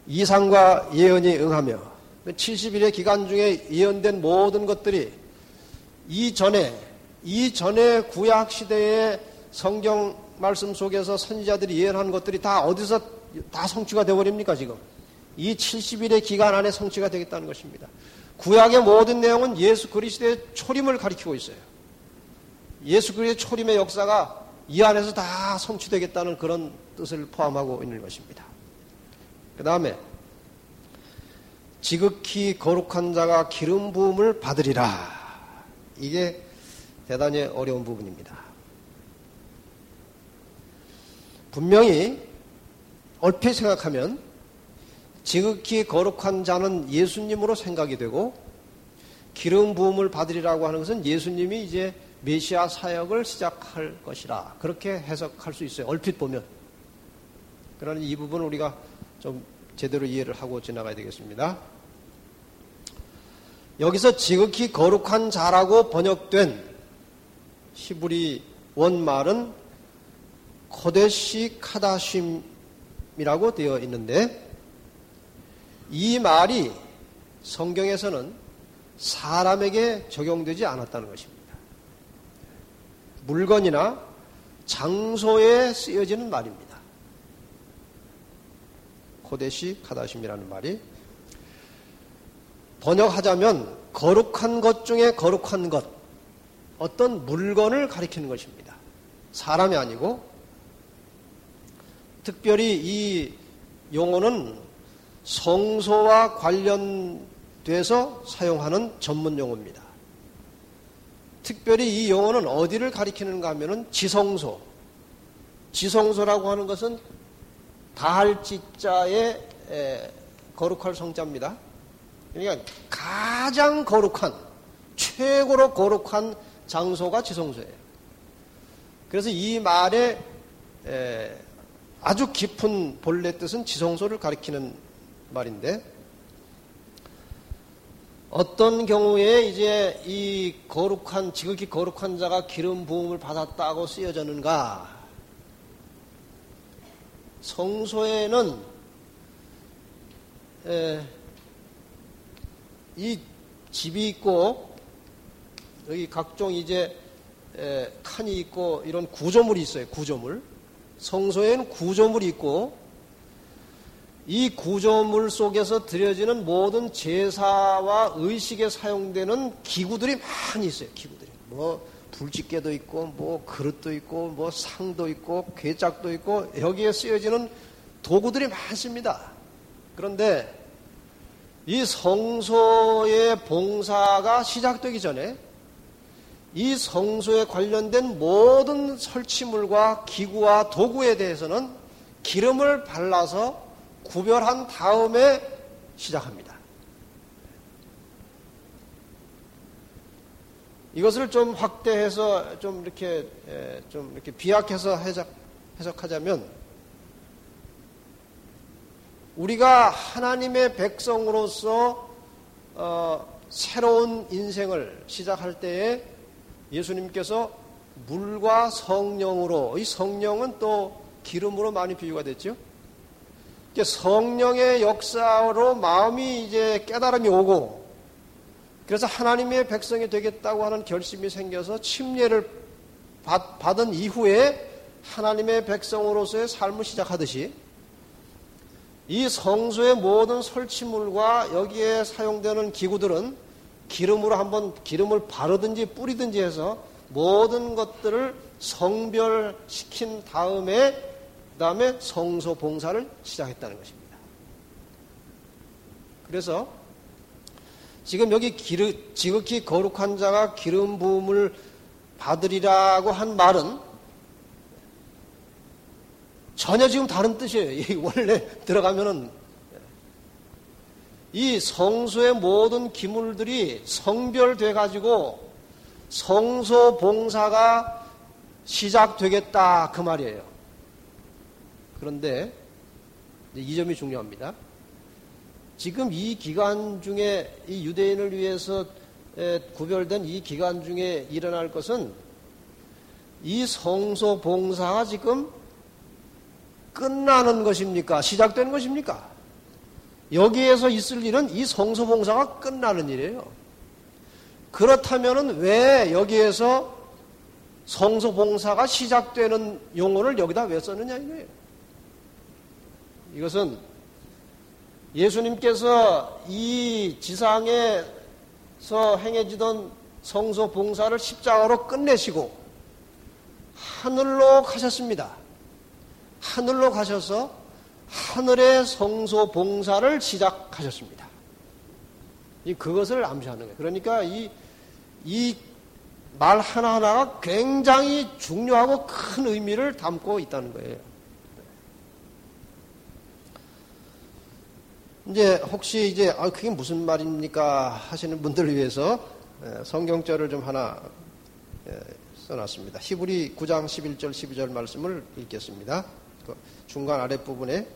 이상과 예언이 응하며 70일의 기간 중에 예언된 모든 것들이 이전에 구약 시대의 성경 말씀 속에서 선지자들이 예언한 것들이 다 어디서 다 성취가 되어버립니까 지금? 이 70일의 기간 안에 성취가 되겠다는 것입니다. 구약의 모든 내용은 예수 그리스도의 초림을 가리키고 있어요. 예수 그리스도의 초림의 역사가 이 안에서 다 성취되겠다는 그런 뜻을 포함하고 있는 것입니다. 그 다음에 지극히 거룩한 자가 기름 부음을 받으리라. 이게 대단히 어려운 부분입니다. 분명히 얼핏 생각하면 지극히 거룩한 자는 예수님으로 생각이 되고 기름 부음을 받으리라고 하는 것은 예수님이 이제 메시아 사역을 시작할 것이라 그렇게 해석할 수 있어요. 얼핏 보면. 그러나 이 부분을 우리가 좀 제대로 이해를 하고 지나가야 되겠습니다. 여기서 지극히 거룩한 자라고 번역된 히브리 원말은 코데시 카다심이라고 되어 있는데 이 말이 성경에서는 사람에게 적용되지 않았다는 것입니다. 물건이나 장소에 쓰여지는 말입니다. 코데시 카다심이라는 말이 번역하자면 거룩한 것 중에 거룩한 것, 어떤 물건을 가리키는 것입니다. 사람이 아니고 특별히 이 용어는 성소와 관련돼서 사용하는 전문 용어입니다. 특별히 이 용어는 어디를 가리키는가 하면은 지성소. 지성소라고 하는 것은 다할 지자의 거룩할 성자입니다. 그러니까 가장 거룩한, 최고로 거룩한 장소가 지성소예요. 그래서 이 말의 아주 깊은 본래 뜻은 지성소를 가리키는 말인데 어떤 경우에 이제 이 거룩한, 지극히 거룩한 자가 기름 부음을 받았다고 쓰여졌는가? 성소에는 이 집이 있고 여기 각종 이제 칸이 있고 이런 구조물이 있어요. 구조물. 성소에는 구조물이 있고 이 구조물 속에서 드려지는 모든 제사와 의식에 사용되는 기구들이 많이 있어요. 기구들이. 뭐 불집게도 있고 뭐 그릇도 있고 뭐 상도 있고 괴짝도 있고 여기에 쓰여지는 도구들이 많습니다. 그런데 이 성소의 봉사가 시작되기 전에 이 성소에 관련된 모든 설치물과 기구와 도구에 대해서는 기름을 발라서 구별한 다음에 시작합니다. 이것을 좀 확대해서 좀 이렇게 비약해서 해석하자면 우리가 하나님의 백성으로서 새로운 인생을 시작할 때에 예수님께서 물과 성령으로, 이 성령은 또 기름으로 많이 비유가 됐죠. 성령의 역사로 마음이 이제 깨달음이 오고 그래서 하나님의 백성이 되겠다고 하는 결심이 생겨서 침례를 받은 이후에 하나님의 백성으로서의 삶을 시작하듯이 이 성소의 모든 설치물과 여기에 사용되는 기구들은 기름으로 한번 기름을 바르든지 뿌리든지 해서 모든 것들을 성별시킨 다음에 그다음에 성소 봉사를 시작했다는 것입니다. 그래서 지금 여기 지극히 거룩한 자가 기름 부음을 받으리라고 한 말은 전혀 지금 다른 뜻이에요. 원래 들어가면은 이 성소의 모든 기물들이 성별돼 가지고 성소 봉사가 시작되겠다 그 말이에요. 그런데 이 점이 중요합니다. 지금 이 기간 중에 이 유대인을 위해서 구별된 이 기간 중에 일어날 것은 이 성소 봉사가 지금 끝나는 것입니까? 시작된 것입니까? 여기에서 있을 일은 이 성소봉사가 끝나는 일이에요. 그렇다면 왜 여기에서 성소봉사가 시작되는 용어를 여기다 왜 썼느냐 이거예요. 이것은 예수님께서 이 지상에서 행해지던 성소봉사를 십자가로 끝내시고 하늘로 가셨습니다. 하늘로 가셔서 하늘의 성소봉사를 시작하셨습니다. 그것을 암시하는 거예요. 그러니까 이 말 하나하나가 굉장히 중요하고 큰 의미를 담고 있다는 거예요. 이제 혹시 이제 그게 무슨 말입니까 하시는 분들을 위해서 성경절을 좀 하나 써놨습니다. 히브리 9장 11절 12절 말씀을 읽겠습니다. 그 중간 아랫부분에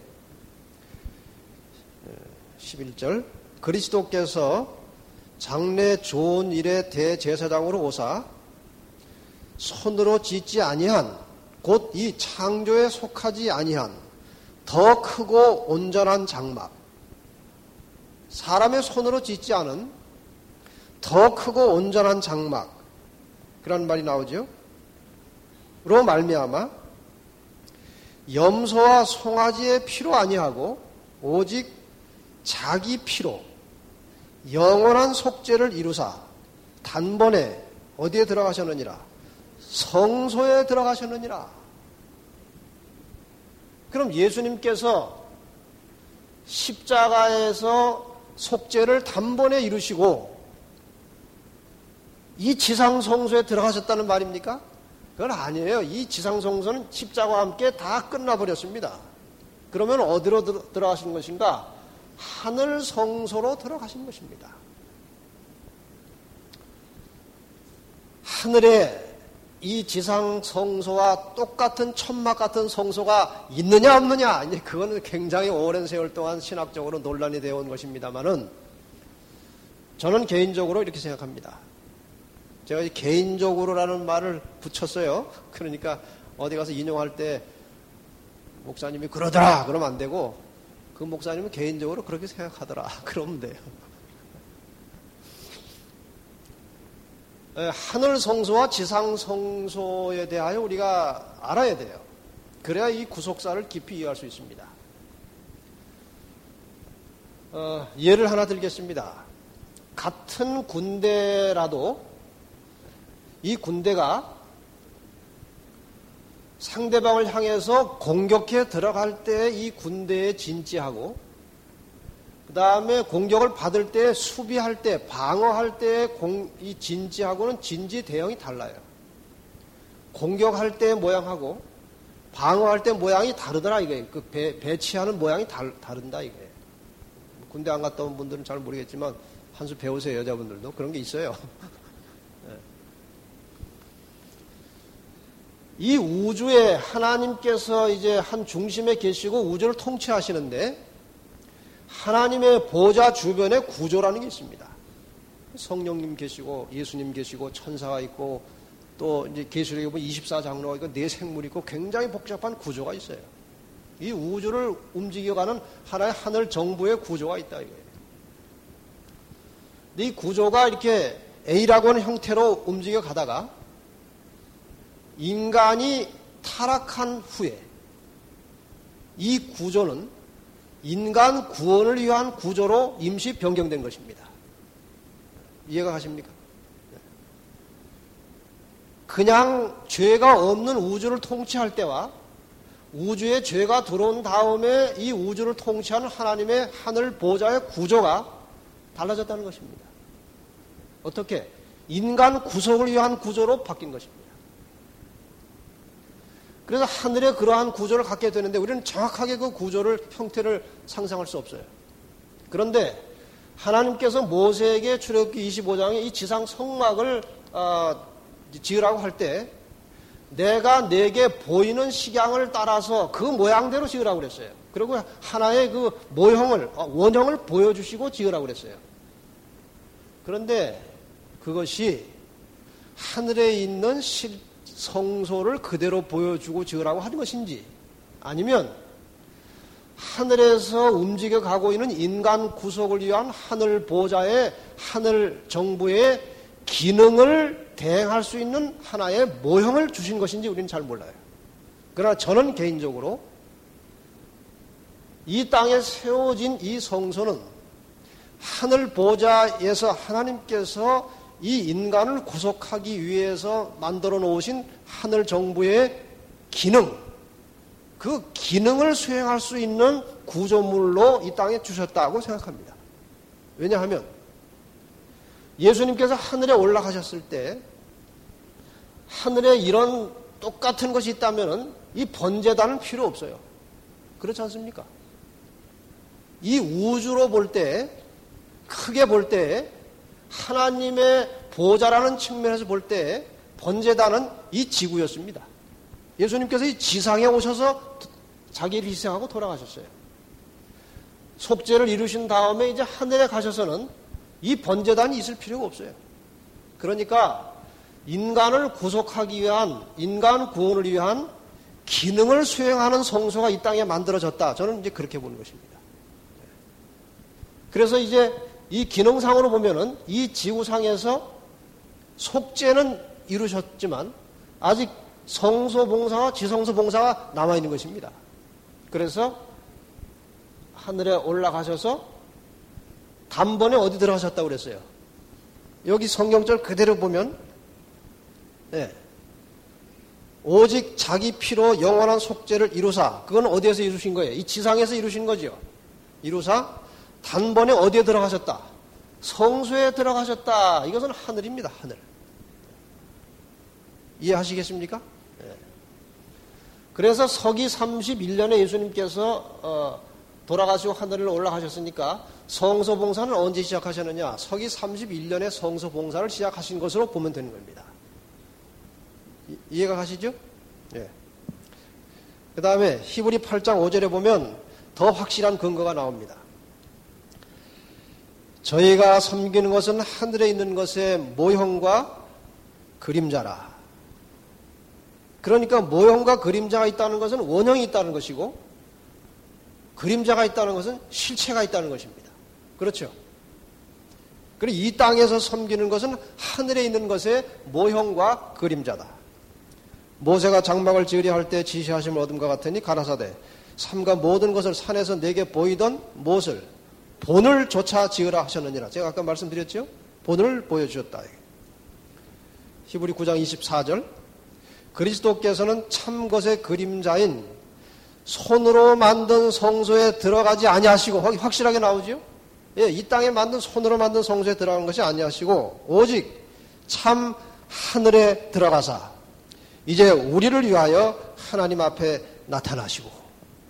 11절 그리스도께서 장래 좋은 일의 대제사장으로 오사 손으로 짓지 아니한 곧 이 창조에 속하지 아니한 더 크고 온전한 장막 사람의 손으로 짓지 않은 더 크고 온전한 장막 그런 말이 나오죠. 로 말미암아 염소와 송아지의 피로 아니하고 오직 자기 피로 영원한 속죄를 이루사 단번에 어디에 들어가셨느니라? 성소에 들어가셨느니라. 그럼 예수님께서 십자가에서 속죄를 단번에 이루시고 이 지상성소에 들어가셨다는 말입니까? 그건 아니에요. 이 지상성소는 십자가와 함께 다 끝나버렸습니다. 그러면 어디로 들어가신 것인가? 하늘 성소로 들어가신 것입니다. 하늘에 이 지상 성소와 똑같은 천막 같은 성소가 있느냐 없느냐 이제 그거는 굉장히 오랜 세월 동안 신학적으로 논란이 되어 온 것입니다만은 저는 개인적으로 이렇게 생각합니다. 제가 개인적으로라는 말을 붙였어요. 그러니까 어디 가서 인용할 때 목사님이 그러더라 그러면 안 되고 그 목사님은 개인적으로 그렇게 생각하더라. 그러면 돼요. 하늘 성소와 지상 성소에 대하여 우리가 알아야 돼요. 그래야 이 구속사를 깊이 이해할 수 있습니다. 예를 하나 들겠습니다. 같은 군대라도 이 군대가 상대방을 향해서 공격해 들어갈 때 이 군대에 진지하고 그 다음에 공격을 받을 때 수비할 때 방어할 때 이 진지하고는 진지 대형이 달라요. 공격할 때 모양하고 방어할 때 모양이 다르더라 이거예요. 그 배치하는 모양이 다른다 이거예요. 군대 안 갔다 온 분들은 잘 모르겠지만 한 수 배우세요. 여자분들도 그런 게 있어요. 이 우주에 하나님께서 이제 한 중심에 계시고 우주를 통치하시는데 하나님의 보좌 주변에 구조라는 게 있습니다. 성령님 계시고 예수님 계시고 천사가 있고 또 이제 계시록에 보면 24장로가 있고 네 생물이 있고 굉장히 복잡한 구조가 있어요. 이 우주를 움직여가는 하나의 하늘 정부의 구조가 있다 이거예요. 근데 이 구조가 이렇게 A라고 하는 형태로 움직여 가다가 인간이 타락한 후에 이 구조는 인간 구원을 위한 구조로 임시 변경된 것입니다. 이해가 가십니까? 그냥 죄가 없는 우주를 통치할 때와 우주에 죄가 들어온 다음에 이 우주를 통치하는 하나님의 하늘 보좌의 구조가 달라졌다는 것입니다. 어떻게? 인간 구속을 위한 구조로 바뀐 것입니다. 그래서 하늘에 그러한 구조를 갖게 되는데 우리는 정확하게 그 구조를 형태를 상상할 수 없어요. 그런데 하나님께서 모세에게 출애굽기 25장에 이 지상 성막을 지으라고 할 때 내가 내게 보이는 식양을 따라서 그 모양대로 지으라고 그랬어요. 그리고 하나의 그 모형을 원형을 보여주시고 지으라고 그랬어요. 그런데 그것이 하늘에 있는 성소를 그대로 보여주고 지으라고 하는 것인지 아니면 하늘에서 움직여 가고 있는 인간 구속을 위한 하늘 보좌의 하늘 정부의 기능을 대행할 수 있는 하나의 모형을 주신 것인지 우리는 잘 몰라요. 그러나 저는 개인적으로 이 땅에 세워진 이 성소는 하늘 보좌에서 하나님께서 이 인간을 구속하기 위해서 만들어 놓으신 하늘 정부의 기능, 그 기능을 수행할 수 있는 구조물로 이 땅에 주셨다고 생각합니다. 왜냐하면 예수님께서 하늘에 올라가셨을 때 하늘에 이런 똑같은 것이 있다면 이 번제단은 필요 없어요. 그렇지 않습니까? 이 우주로 볼 때, 크게 볼 때, 하나님의 보좌라는 측면에서 볼 때 번제단은 이 지구였습니다. 예수님께서 이 지상에 오셔서 자기를 희생하고 돌아가셨어요. 속죄를 이루신 다음에 이제 하늘에 가셔서는 이 번제단이 있을 필요가 없어요. 그러니까 인간을 구속하기 위한, 인간 구원을 위한 기능을 수행하는 성소가 이 땅에 만들어졌다. 저는 이제 그렇게 보는 것입니다. 그래서 이제 이 기능상으로 보면은 이 지구상에서 속죄는 이루셨지만 아직 성소 봉사와 지성소 봉사가 남아있는 것입니다. 그래서 하늘에 올라가셔서 단번에 어디 들어가셨다고 그랬어요? 여기 성경절 그대로 보면 오직 자기 피로 영원한 속죄를 이루사, 그건 어디에서 이루신 거예요? 이 지상에서 이루신 거죠. 이루사 단번에 어디에 들어가셨다? 성소에 들어가셨다. 이것은 하늘입니다. 하늘. 이해하시겠습니까? 그래서 서기 31년에 예수님께서 돌아가시고 하늘을 올라가셨으니까 성소 봉사는 언제 시작하셨느냐? 서기 31년에 성소 봉사를 시작하신 것으로 보면 되는 겁니다. 이해가 가시죠? 예. 그 다음에 히브리 8장 5절에 보면 더 확실한 근거가 나옵니다. 저희가 섬기는 것은 하늘에 있는 것의 모형과 그림자라. 그러니까 모형과 그림자가 있다는 것은 원형이 있다는 것이고 그림자가 있다는 것은 실체가 있다는 것입니다. 그렇죠? 그리고 이 땅에서 섬기는 것은 하늘에 있는 것의 모형과 그림자다. 모세가 장막을 지으려 할 때 지시하심을 얻음과 같으니 가라사대 삼가 모든 것을 산에서 내게 보이던 못을 본을 조차 지으라 하셨느니라. 제가 아까 말씀드렸죠? 본을 보여주셨다. 히브리 9장 24절 그리스도께서는 참 것의 그림자인 손으로 만든 성소에 들어가지 아니하시고, 확실하게 나오죠? 예, 이 땅에 만든 손으로 만든 성소에 들어가는 것이 아니하시고 오직 참 하늘에 들어가사 이제 우리를 위하여 하나님 앞에 나타나시고.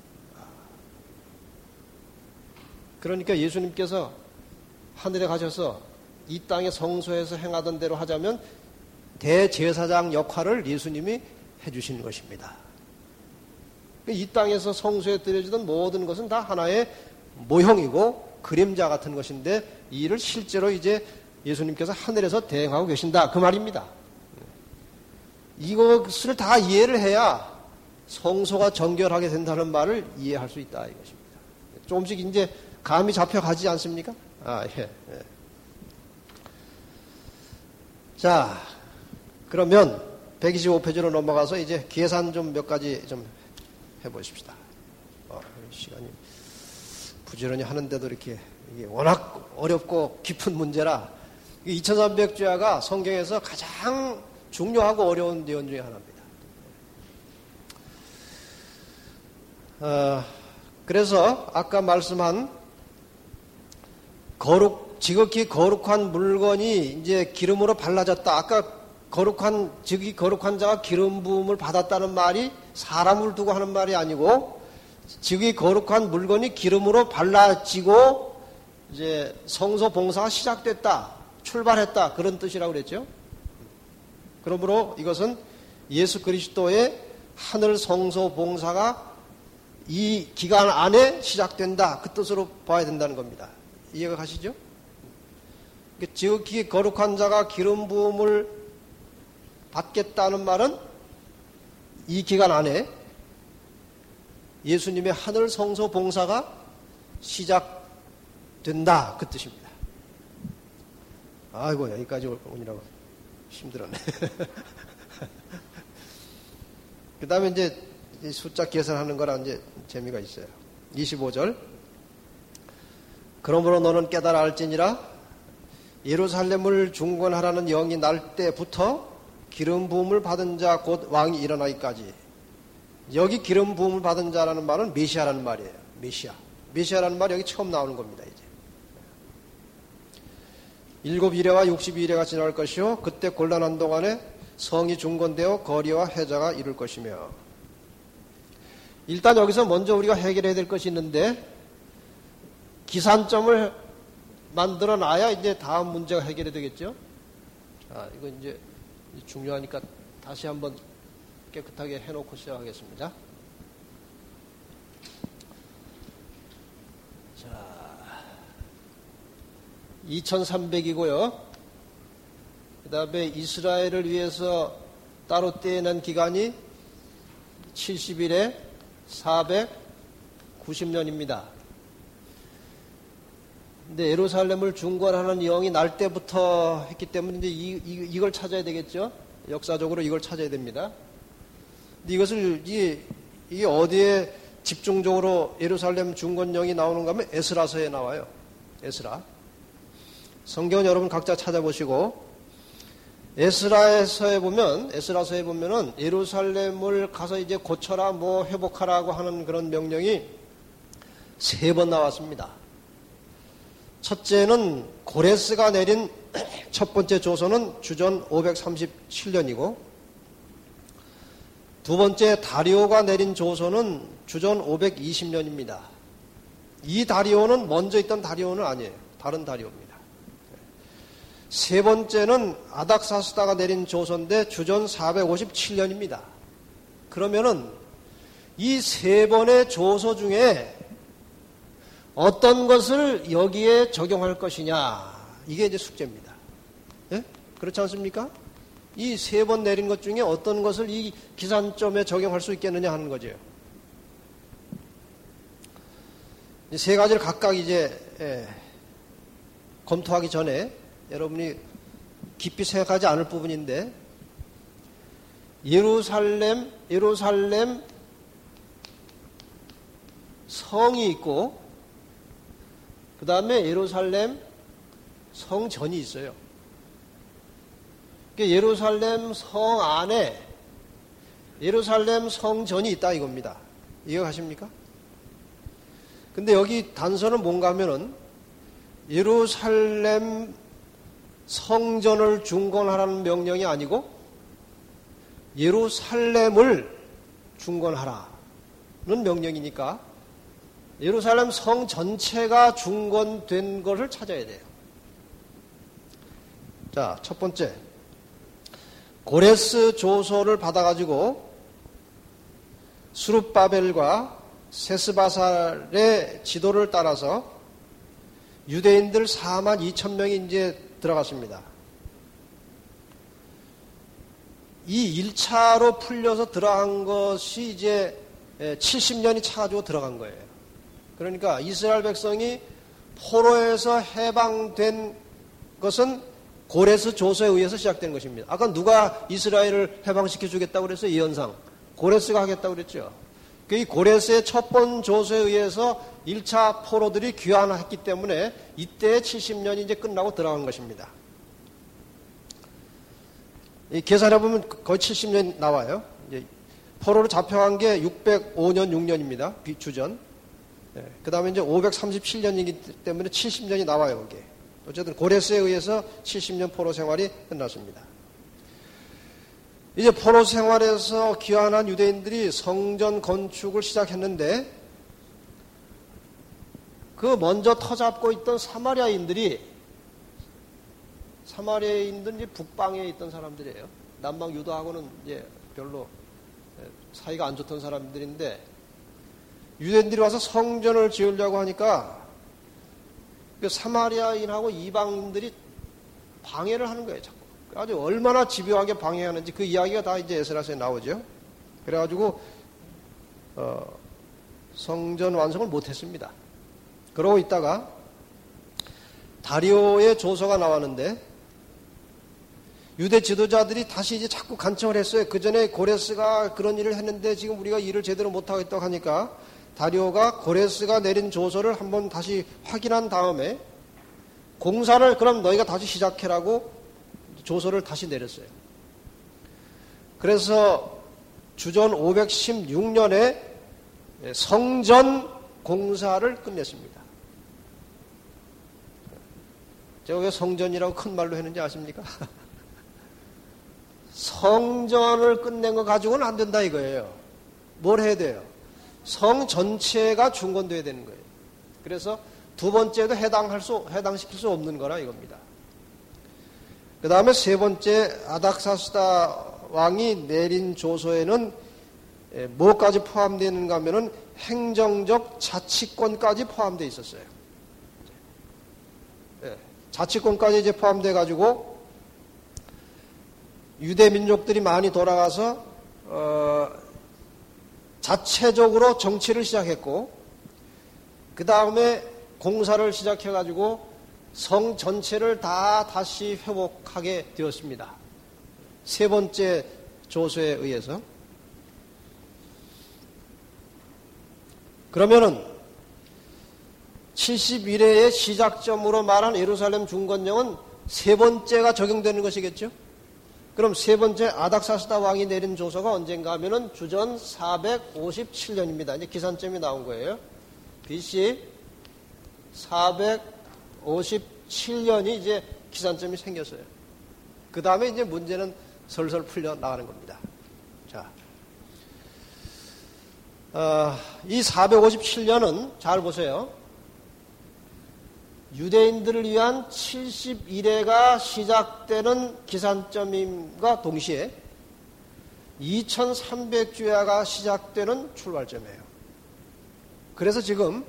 그러니까 예수님께서 하늘에 가셔서 이 땅의 성소에서 행하던 대로 하자면 대제사장 역할을 예수님이 해주시는 것입니다. 이 땅에서 성소에 드려지던 모든 것은 다 하나의 모형이고 그림자 같은 것인데 이 일을 실제로 이제 예수님께서 하늘에서 대행하고 계신다. 그 말입니다. 이것을 다 이해를 해야 성소가 정결하게 된다는 말을 이해할 수 있다. 이것입니다. 조금씩 이제 감이 잡혀가지 않습니까? 예. 자, 그러면 125페이지로 넘어가서 이제 계산 좀 몇 가지 좀 해보십시다. 시간이 부지런히 하는데도 이렇게 이게 워낙 어렵고 깊은 문제라 2300주야가 성경에서 가장 중요하고 어려운 내용 중에 하나입니다. 그래서 아까 말씀한 지극히 거룩한 물건이 이제 기름으로 발라졌다. 아까 지극히 거룩한 자가 기름 부음을 받았다는 말이 사람을 두고 하는 말이 아니고 지극히 거룩한 물건이 기름으로 발라지고 이제 성소 봉사가 시작됐다, 출발했다 그런 뜻이라고 그랬죠. 그러므로 이것은 예수 그리스도의 하늘 성소 봉사가 이 기간 안에 시작된다 그 뜻으로 봐야 된다는 겁니다. 이해가 가시죠? 지극히 거룩한 자가 기름 부음을 받겠다는 말은 이 기간 안에 예수님의 하늘 성소 봉사가 시작된다 그 뜻입니다. 아이고 여기까지 오느라고 힘들었네. 그 다음에 이제 숫자 계산하는 거라 이제 재미가 있어요. 25절. 그러므로 너는 깨달아 알지니라 예루살렘을 중건하라는 영이 날 때부터 기름 부음을 받은 자 곧 왕이 일어나기까지. 여기 기름 부음을 받은 자라는 말은 메시아라는 말이에요. 메시아라는 말이 여기 처음 나오는 겁니다. 이제 7 이래와 62이래가 지날 것이요 그때 곤란한 동안에 성이 중건되어 거리와 회자가 이룰 것이며. 일단 여기서 먼저 우리가 해결해야 될 것이 있는데 기산점을 만들어 놔야 이제 다음 문제가 해결이 되겠죠. 자, 이거 이제 중요하니까 다시 한번 깨끗하게 해놓고 시작하겠습니다. 자, 2300이고요. 그 다음에 이스라엘을 위해서 따로 떼어낸 기간이 70일에 490년입니다. 근데 예루살렘을 중건하는 영이 날 때부터 했기 때문에 이제 이걸 찾아야 되겠죠. 역사적으로 이걸 찾아야 됩니다. 근데 이것을 이게 어디에 집중적으로 예루살렘 중건령이 나오는가 하면 에스라서에 나와요. 에스라. 성경은 여러분 각자 찾아보시고 에스라서에 보면은 예루살렘을 가서 이제 고쳐라 뭐 회복하라고 하는 그런 명령이 3번 나왔습니다. 첫째는 고레스가 내린 첫 번째 조서는 주전 537년이고 두 번째 다리오가 내린 조서는 주전 520년입니다. 이 다리오는 먼저 있던 다리오는 아니에요. 다른 다리오입니다. 세 번째는 아닥사스다가 내린 조서인데 주전 457년입니다. 그러면은 이 3번의 조서 중에 어떤 것을 여기에 적용할 것이냐 이게 이제 숙제입니다. 예? 그렇지 않습니까? 이 3번 내린 것 중에 어떤 것을 이 기산점에 적용할 수 있겠느냐 하는 거죠. 이 3가지를 각각 이제 검토하기 전에 여러분이 깊이 생각하지 않을 부분인데 예루살렘 성이 있고 그 다음에 예루살렘 성전이 있어요. 예루살렘 성 안에 예루살렘 성전이 있다 이겁니다. 이해가십니까? 근데 여기 단서는 뭔가 하면은 예루살렘 성전을 중건하라는 명령이 아니고 예루살렘을 중건하라는 명령이니까 예루살렘 성 전체가 중건된 것을 찾아야 돼요. 자, 첫 번째. 고레스 조서를 받아가지고 수룹바벨과 세스바살의 지도를 따라서 유대인들 42,000명이 이제 들어갔습니다. 이 1차로 풀려서 들어간 것이 이제 70년이 차가지고 들어간 거예요. 그러니까 이스라엘 백성이 포로에서 해방된 것은 고레스 조서에 의해서 시작된 것입니다. 아까 누가 이스라엘을 해방시켜 주겠다고 그랬어요? 예언상. 고레스가 하겠다고 그랬죠. 이 고레스의 첫 번 조서에 의해서 1차 포로들이 귀환했기 때문에 이때 70년이 이제 끝나고 들어간 것입니다. 계산해보면 거의 70년 나와요. 포로로 잡혀간 게 605년, 6년입니다. 주전. 그 다음에 이제 537년이기 때문에 70년이 나와요, 이게. 어쨌든 고레스에 의해서 70년 포로 생활이 끝났습니다. 이제 포로 생활에서 귀환한 유대인들이 성전 건축을 시작했는데 그 먼저 터잡고 있던 사마리아인들이 이제 북방에 있던 사람들이에요. 남방 유다하고는 이제 별로 사이가 안 좋던 사람들인데 유대인들이 와서 성전을 지으려고 하니까 그 사마리아인하고 이방인들이 방해를 하는 거예요, 자꾸. 아주 얼마나 집요하게 방해하는지 그 이야기가 다 이제 에스라서에 나오죠. 그래가지고, 성전 완성을 못했습니다. 그러고 있다가 다리오의 조서가 나왔는데 유대 지도자들이 다시 이제 자꾸 간청을 했어요. 그 전에 고레스가 그런 일을 했는데 지금 우리가 일을 제대로 못하겠다고 하니까 다리오가 고레스가 내린 조서를 한번 다시 확인한 다음에 공사를 그럼 너희가 다시 시작해라고 조서를 다시 내렸어요. 그래서 주전 516년에 성전 공사를 끝냈습니다. 제가 왜 성전이라고 큰 말로 했는지 아십니까? 성전을 끝낸 거 가지고는 안 된다 이거예요. 뭘 해야 돼요? 성 전체가 중건돼야 되는 거예요. 그래서 두 번째도 해당시킬 수 없는 거라 이겁니다. 그 다음에 세 번째 아닥사스다 왕이 내린 조서에는 뭐까지 포함되는가 하면은 행정적 자치권까지 포함되어 있었어요. 자치권까지 이제 포함돼 가지고 유대 민족들이 많이 돌아가서 자체적으로 정치를 시작했고 그 다음에 공사를 시작해 가지고 성 전체를 다 다시 회복하게 되었습니다. 세 번째 조서에 의해서. 그러면은 71회의 시작점으로 말한 예루살렘 중건령은 세 번째가 적용되는 것이겠죠? 그럼 세 번째 아닥사스다 왕이 내린 조서가 언젠가 하면은 주전 457년입니다. 이제 기산점이 나온 거예요. BC 457년이 이제 기산점이 생겼어요. 그 다음에 이제 문제는 설설 풀려 나가는 겁니다. 자, 이 457년은 잘 보세요. 유대인들을 위한 71회가 시작되는 기산점임과 동시에 2300주야가 시작되는 출발점이에요. 그래서 지금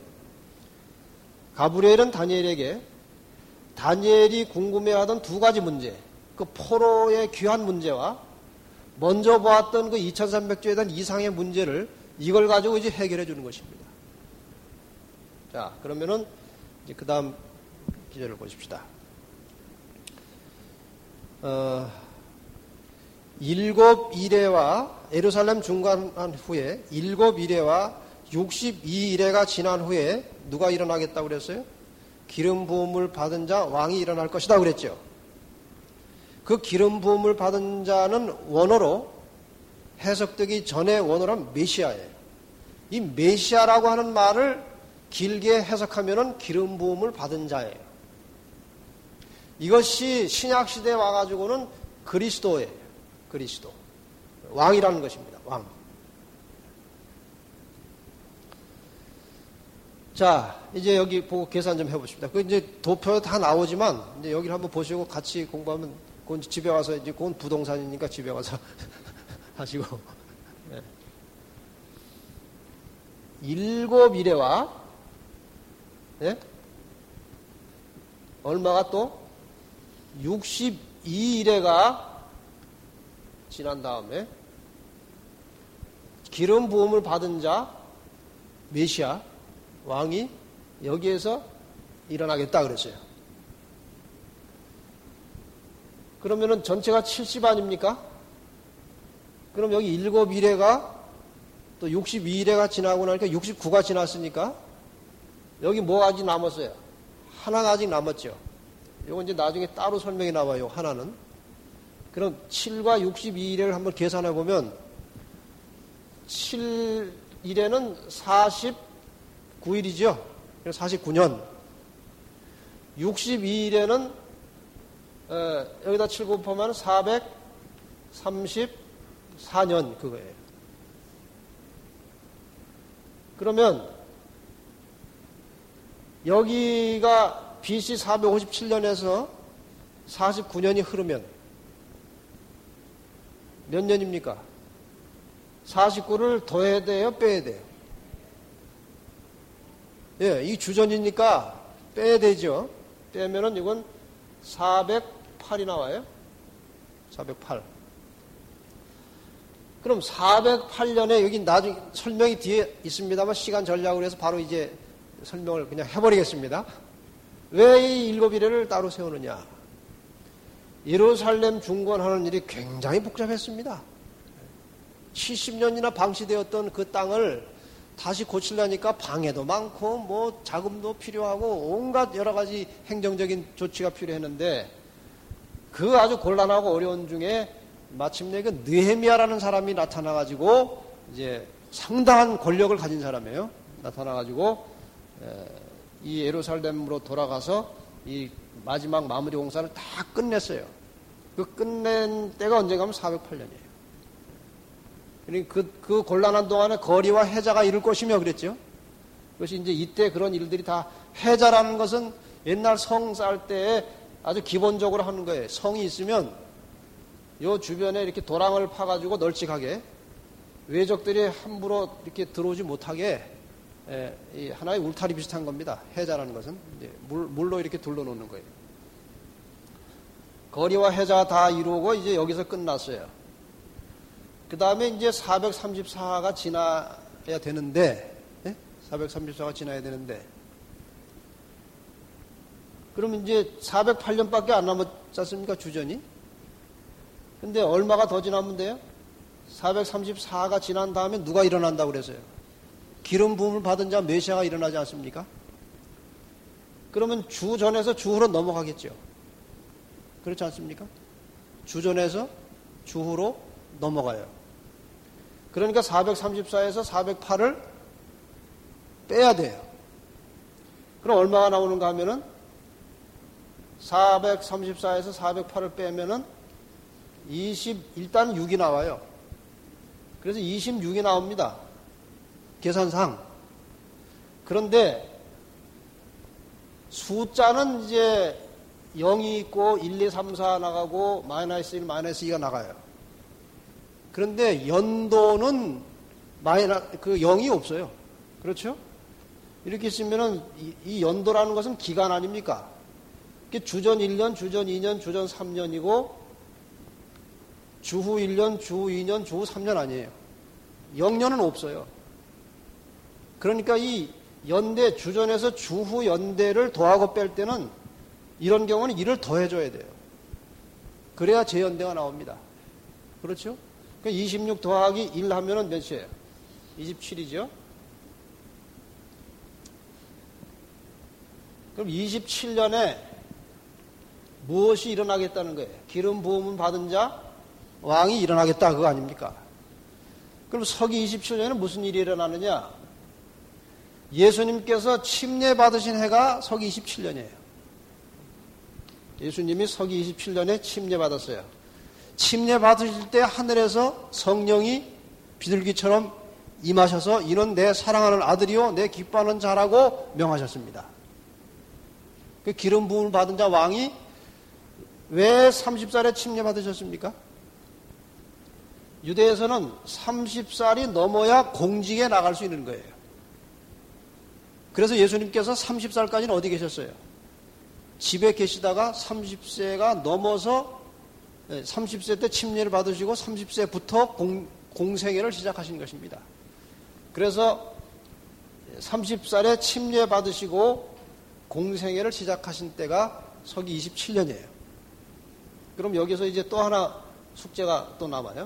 가브리엘은 다니엘에게 다니엘이 궁금해하던 두 가지 문제, 그 포로의 귀한 문제와 먼저 보았던 그 2300주에 대한 이상의 문제를 이걸 가지고 이제 해결해 주는 것입니다. 자, 그러면은 이제 그 다음 기절을 보십시다. 일곱 이레와 예루살렘 중간한 후에 일곱 이레와 62이레가 지난 후에 누가 일어나겠다고 그랬어요? 기름 부음을 받은 자 왕이 일어날 것이다 그랬죠. 그 기름 부음을 받은 자는 원어로 해석되기 전에 원어란 메시아예요. 이 메시아라고 하는 말을 길게 해석하면은 기름 부음을 받은 자예요. 이것이 신약 시대에 와가지고는 그리스도예요. 그리스도. 왕이라는 것입니다. 왕. 자, 이제 여기 보고 계산 좀 해보십시다. 그 이제 도표 다 나오지만 이제 여기를 한번 보시고 같이 공부하면 그건 집에 와서 이제 그건 부동산이니까 집에 와서 하시고. 네. 일곱 이레와 네? 얼마가 또 62이레가 지난 다음에 기름 부음을 받은 자 메시아 왕이 여기에서 일어나겠다 그랬어요. 그러면은 전체가 70 아닙니까? 그럼 여기 7이레가 또 62이레가 지나고 나니까 69가 지났으니까 여기 뭐가 아직 남았어요? 하나가 아직 남았죠. 이건 이제 나중에 따로 설명이 나와요. 하나는. 그럼 7과 62이레를 한번 계산해 보면 7일에는 49일이죠. 49년. 62일에는 여기다 7 곱하면 434년 그거예요. 그러면 여기가 BC 457년에서 49년이 흐르면 몇 년입니까? 49를 더해야 돼요? 빼야 돼요? 예, 이 주전이니까 빼야 되죠. 빼면은 이건 408이 나와요. 408. 그럼 408년에 여기 나중에 설명이 뒤에 있습니다만 시간 전략으로 해서 바로 이제 설명을 그냥 해버리겠습니다. 왜 이 7일을 따로 세우느냐? 예루살렘 중건하는 일이 굉장히 복잡했습니다. 70년이나 방치되었던 그 땅을 다시 고치려니까 방해도 많고 뭐 자금도 필요하고 온갖 여러 가지 행정적인 조치가 필요했는데 그 아주 곤란하고 어려운 중에 마침내 그 느헤미야라는 사람이 나타나가지고 이제 상당한 권력을 가진 사람이에요. 나타나가지고 이 예루살렘으로 돌아가서 이 마지막 마무리 공사를 다 끝냈어요. 그 끝낸 때가 언젠가 하면 408년이에요. 그러니까 그 곤란한 동안에 거리와 해자가 이룰 것이며 그랬죠. 그것이 이제 이때 그런 일들이 다 해자라는 것은 옛날 성 쌓을 때에 아주 기본적으로 하는 거예요. 성이 있으면 요 주변에 이렇게 도랑을 파가지고 널찍하게 외적들이 함부로 이렇게 들어오지 못하게 이 하나의 울타리 비슷한 겁니다. 해자라는 것은 이제 물로 이렇게 둘러놓는 거예요. 거리와 해자 다 이루고 이제 여기서 끝났어요. 그 다음에 이제 434가 지나야 되는데, 434가 지나야 되는데, 그러면 이제 408년밖에 안 남았지 않습니까? 주전이. 근데 얼마가 더 지나면 돼요? 434가 지난 다음에 누가 일어난다고 그랬어요? 기름 부음을 받은 자 메시아가 일어나지 않습니까? 그러면 주전에서 주후로 넘어가겠죠. 그렇지 않습니까? 주전에서 주후로 넘어가요. 그러니까 434에서 408을 빼야 돼요. 그럼 얼마가 나오는가 하면은 434에서 408을 빼면은 일단 6이 나와요. 그래서 26이 나옵니다. 계산상. 그런데 숫자는 이제 0이 있고 1, 2, 3, 4 나가고 마이너스 1, 마이너스 2가 나가요. 그런데 연도는 그 0이 없어요. 그렇죠? 이렇게 있으면은 이 연도라는 것은 기간 아닙니까? 주전 1년, 주전 2년, 주전 3년이고 주후 1년, 주후 2년, 주후 3년 아니에요. 0년은 없어요. 그러니까 이 연대, 주전에서 주후 연대를 더하고 뺄 때는 이런 경우는 1을 더해줘야 돼요. 그래야 재연대가 나옵니다. 그렇죠? 26 더하기 1 하면은 몇이에요? 27이죠? 그럼 27년에 무엇이 일어나겠다는 거예요? 기름 부음을 받은 자, 왕이 일어나겠다. 그거 아닙니까? 그럼 서기 27년에는 무슨 일이 일어나느냐? 예수님께서 침례 받으신 해가 서기 27년이에요. 예수님이 서기 27년에 침례 받았어요. 침례 받으실 때 하늘에서 성령이 비둘기처럼 임하셔서 이는 내 사랑하는 아들이요 내 기뻐하는 자라고 명하셨습니다. 그 기름 부음을 받은 자 왕이 왜 30살에 침례 받으셨습니까? 유대에서는 30살이 넘어야 공직에 나갈 수 있는 거예요. 그래서 예수님께서 30살까지는 어디 계셨어요? 집에 계시다가 30세가 넘어서 30세 때 침례를 받으시고 30세부터 공생애를 시작하신 것입니다. 그래서 30살에 침례 받으시고 공생애를 시작하신 때가 서기 27년이에요. 그럼 여기서 이제 또 하나 숙제가 또 남아요.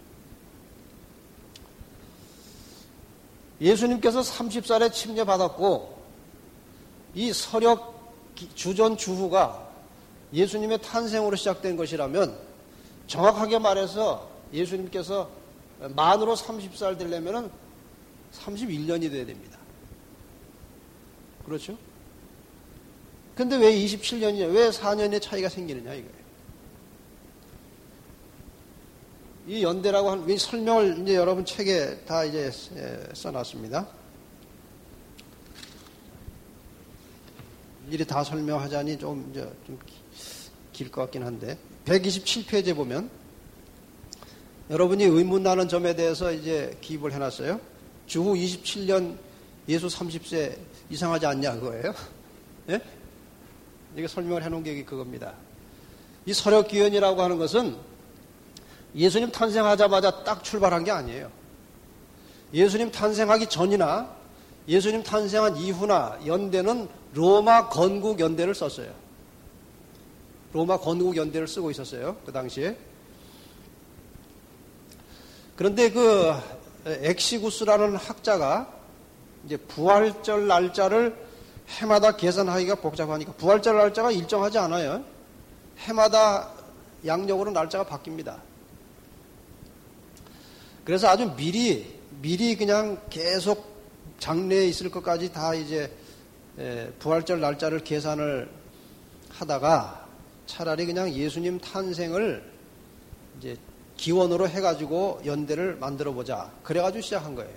예수님께서 30살에 침례 받았고 이 서력 주전 주후가 예수님의 탄생으로 시작된 것이라면 정확하게 말해서 예수님께서 만으로 30살 되려면 31년이 돼야 됩니다. 그렇죠? 근데 왜 27년이냐? 왜 4년의 차이가 생기느냐 이거예요. 이 연대라고 하는 이 설명을 이제 여러분 책에 다 이제 써놨습니다. 일이 다 설명하자니 좀 길 것 같긴 한데 127페이지에 보면 여러분이 의문 나는 점에 대해서 이제 기입을 해놨어요. 주후 27년 예수 30세 이상하지 않냐 그거예요. 예? 이게 설명을 해놓은 게 그겁니다. 이 서력기원이라고 하는 것은 예수님 탄생하자마자 딱 출발한 게 아니에요. 예수님 탄생하기 전이나 예수님 탄생한 이후나 연대는 로마 건국 연대를 썼어요. 로마 건국 연대를 쓰고 있었어요. 그 당시에. 그런데 그 엑시구스라는 학자가 이제 부활절 날짜를 해마다 계산하기가 복잡하니까 부활절 날짜가 일정하지 않아요. 해마다 양력으로 날짜가 바뀝니다. 그래서 아주 미리 그냥 계속 장래에 있을 것까지 다 이제 부활절 날짜를 계산을 하다가 차라리 그냥 예수님 탄생을 이제 기원으로 해가지고 연대를 만들어 보자. 그래가지고 시작한 거예요.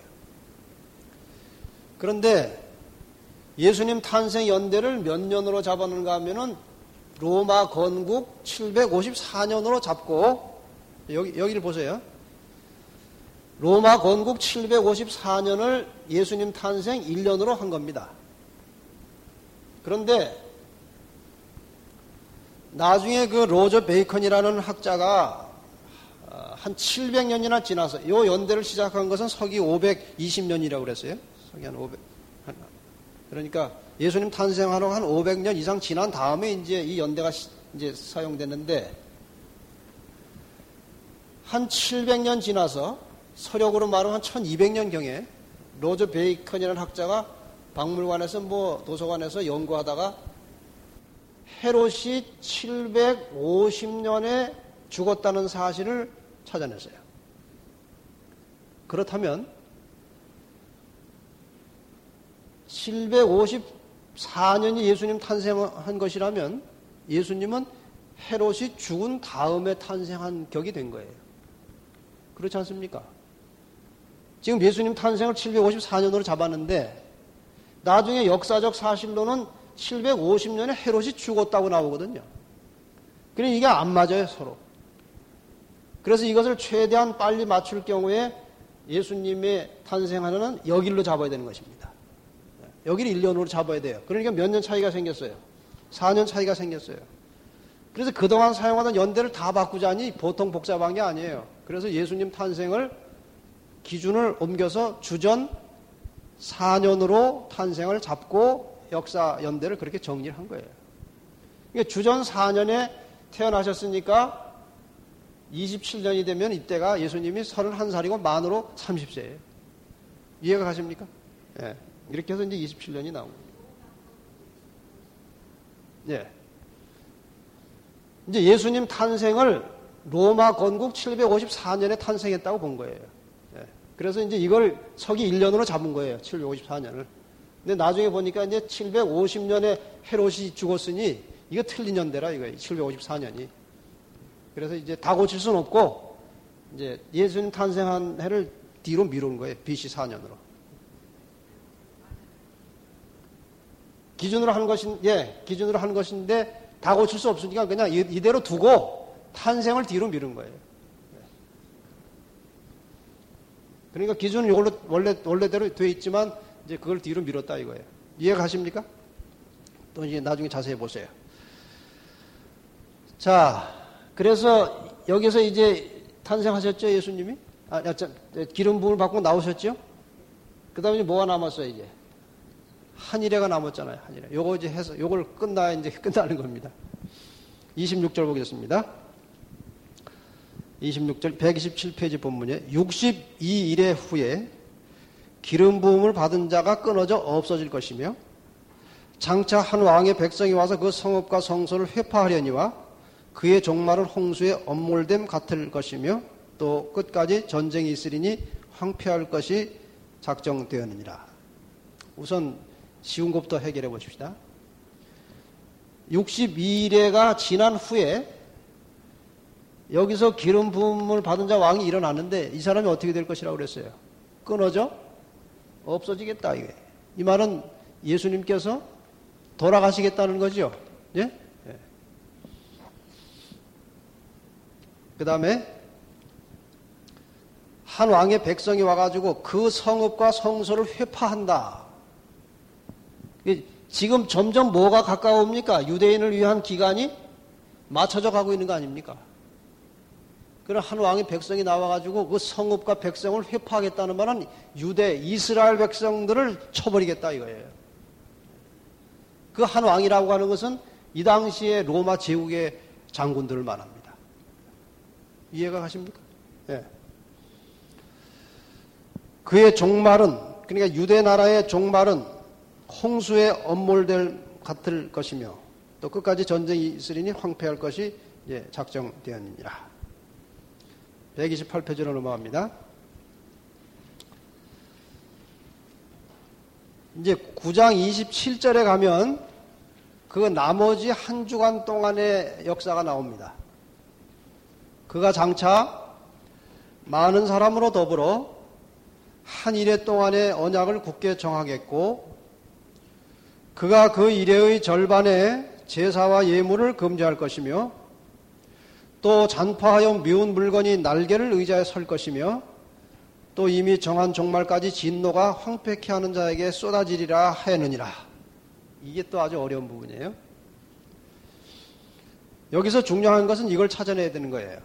그런데 예수님 탄생 연대를 몇 년으로 잡았는가 하면은 로마 건국 754년으로 잡고 여기를 보세요. 로마 건국 754년을 예수님 탄생 1년으로 한 겁니다. 그런데 나중에 그 로저 베이컨이라는 학자가 한 700년이나 지나서 이 연대를 시작한 것은 서기 520년이라고 그랬어요. 서기 한 500. 그러니까 예수님 탄생하러 한 500년 이상 지난 다음에 이제 이 연대가 이제 사용됐는데 한 700년 지나서 서력으로 말하면 한 1200년경에 로저 베이컨이라는 학자가 박물관에서 도서관에서 연구하다가 헤롯이 750년에 죽었다는 사실을 찾아냈어요. 그렇다면 754년이 예수님 탄생한 것이라면 예수님은 헤롯이 죽은 다음에 탄생한 격이 된 거예요. 그렇지 않습니까? 지금 예수님 탄생을 754년으로 잡았는데 나중에 역사적 사실로는 750년에 헤롯이 죽었다고 나오거든요. 그러니까 이게 안 맞아요, 서로. 그래서 이것을 최대한 빨리 맞출 경우에 예수님의 탄생하는 여길로 잡아야 되는 것입니다. 여기를 1년으로 잡아야 돼요. 그러니까 몇 년 차이가 생겼어요. 4년 차이가 생겼어요. 그래서 그동안 사용하던 연대를 다 바꾸자니 보통 복잡한 게 아니에요. 그래서 예수님 탄생을 기준을 옮겨서 주전 4년으로 탄생을 잡고 역사 연대를 그렇게 정리를 한 거예요. 그러니까 주전 4년에 태어나셨으니까 27년이 되면 이때가 예수님이 31살이고 만으로 30세예요. 이해가 가십니까? 예. 이렇게 해서 이제 27년이 나온 거예요. 예. 이제 예수님 탄생을 로마 건국 754년에 탄생했다고 본 거예요. 예. 그래서 이제 이걸 서기 1년으로 잡은 거예요. 754년을. 근데 나중에 보니까 이제 750년에 헤롯이 죽었으니 이거 틀린 연대라 이거예요. 754년이. 그래서 이제 다 고칠 수는 없고 이제 예수님 탄생한 해를 뒤로 미루는 거예요. BC 4년으로. 기준으로 한 것인데 다 고칠 수 없으니까 그냥 이대로 두고 탄생을 뒤로 미룬 거예요. 그러니까 기준은 이걸로 원래대로 돼 있지만 이제 그걸 뒤로 미뤘다 이거예요. 이해가 가십니까? 또 이제 나중에 자세히 보세요. 자, 그래서 여기서 이제 탄생하셨죠, 예수님이? 기름 부음을 받고 나오셨죠? 그 다음에 뭐가 남았어요, 이제? 한일회가 남았잖아요, 한일회. 요거 이제 해서, 요걸 끝나야 이제 끝나는 겁니다. 26절 보겠습니다. 26절 127페이지 본문에 62일의 후에 기름 부음을 받은 자가 끊어져 없어질 것이며 장차 한 왕의 백성이 와서 그 성읍과 성소를 회파하려니와 그의 종말은 홍수에 엄몰됨 같을 것이며 또 끝까지 전쟁이 있으리니 황폐할 것이 작정되었느니라. 우선 쉬운 것부터 해결해 보십시다. 62일에가 지난 후에 여기서 기름 부음을 받은 자 왕이 일어났는데 이 사람이 어떻게 될 것이라고 그랬어요? 끊어져? 없어지겠다. 이게. 이 말은 예수님께서 돌아가시겠다는 거죠. 예? 예. 그 다음에 한 왕의 백성이 와가지고 그 성읍과 성소를 회파한다. 지금 점점 뭐가 가까웁니까? 유대인을 위한 기간이 맞춰져 가고 있는 거 아닙니까? 그런 한 왕의 백성이 나와가지고 그 성읍과 백성을 회파하겠다는 말은 유대, 이스라엘 백성들을 쳐버리겠다 이거예요. 그 한 왕이라고 하는 것은 이 당시에 로마 제국의 장군들을 말합니다. 이해가 가십니까? 예. 그의 종말은, 그러니까 유대 나라의 종말은 홍수에 엄몰될 같을 것이며 또 끝까지 전쟁이 있으리니 황폐할 것이 작정되었느니라. 128페이지로 넘어갑니다. 이제 9장 27절에 가면 그 나머지 한 주간 동안의 역사가 나옵니다. 그가 장차 많은 사람으로 더불어 한 이래 동안의 언약을 굳게 정하겠고 그가 그 이래의 절반의 제사와 예물을 금지할 것이며 또 잔파하여 미운 물건이 날개를 의자에 설 것이며 또 이미 정한 종말까지 진노가 황폐케 하는 자에게 쏟아지리라 하였느니라. 이게 또 아주 어려운 부분이에요. 여기서 중요한 것은 이걸 찾아내야 되는 거예요.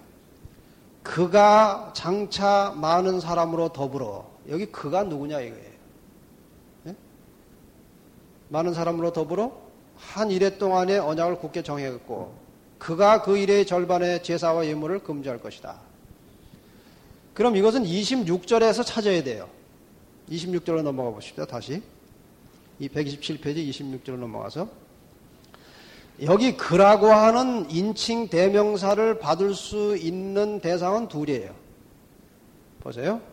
그가 장차 많은 사람으로 더불어. 여기 그가 누구냐 이거예요. 네? 많은 사람으로 더불어 한 이래 동안의 언약을 굳게 정했고 그가 그 일의 절반의 제사와 예물을 금지할 것이다. 그럼 이것은 26절에서 찾아야 돼요. 26절로 넘어가 보십시오. 다시 이 127페이지 26절로 넘어가서 여기 그라고 하는 인칭 대명사를 받을 수 있는 대상은 둘이에요. 보세요.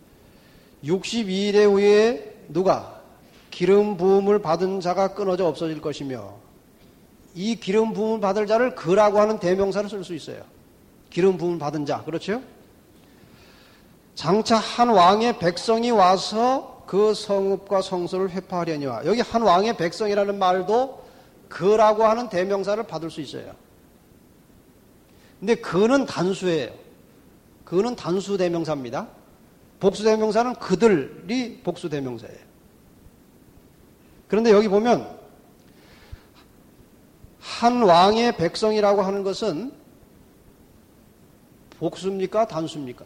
62일에 후에 누가 기름 부음을 받은 자가 끊어져 없어질 것이며 이 기름 부음을 받을 자를 그라고 하는 대명사를 쓸 수 있어요. 기름 부음을 받은 자. 그렇죠? 장차 한 왕의 백성이 와서 그 성읍과 성소를 회파하려니와 여기 한 왕의 백성이라는 말도 그라고 하는 대명사를 받을 수 있어요. 근데 그는 단수예요. 그는 단수 대명사입니다. 복수 대명사는 그들이 복수 대명사예요. 그런데 여기 보면 한 왕의 백성이라고 하는 것은 복수입니까? 단수입니까?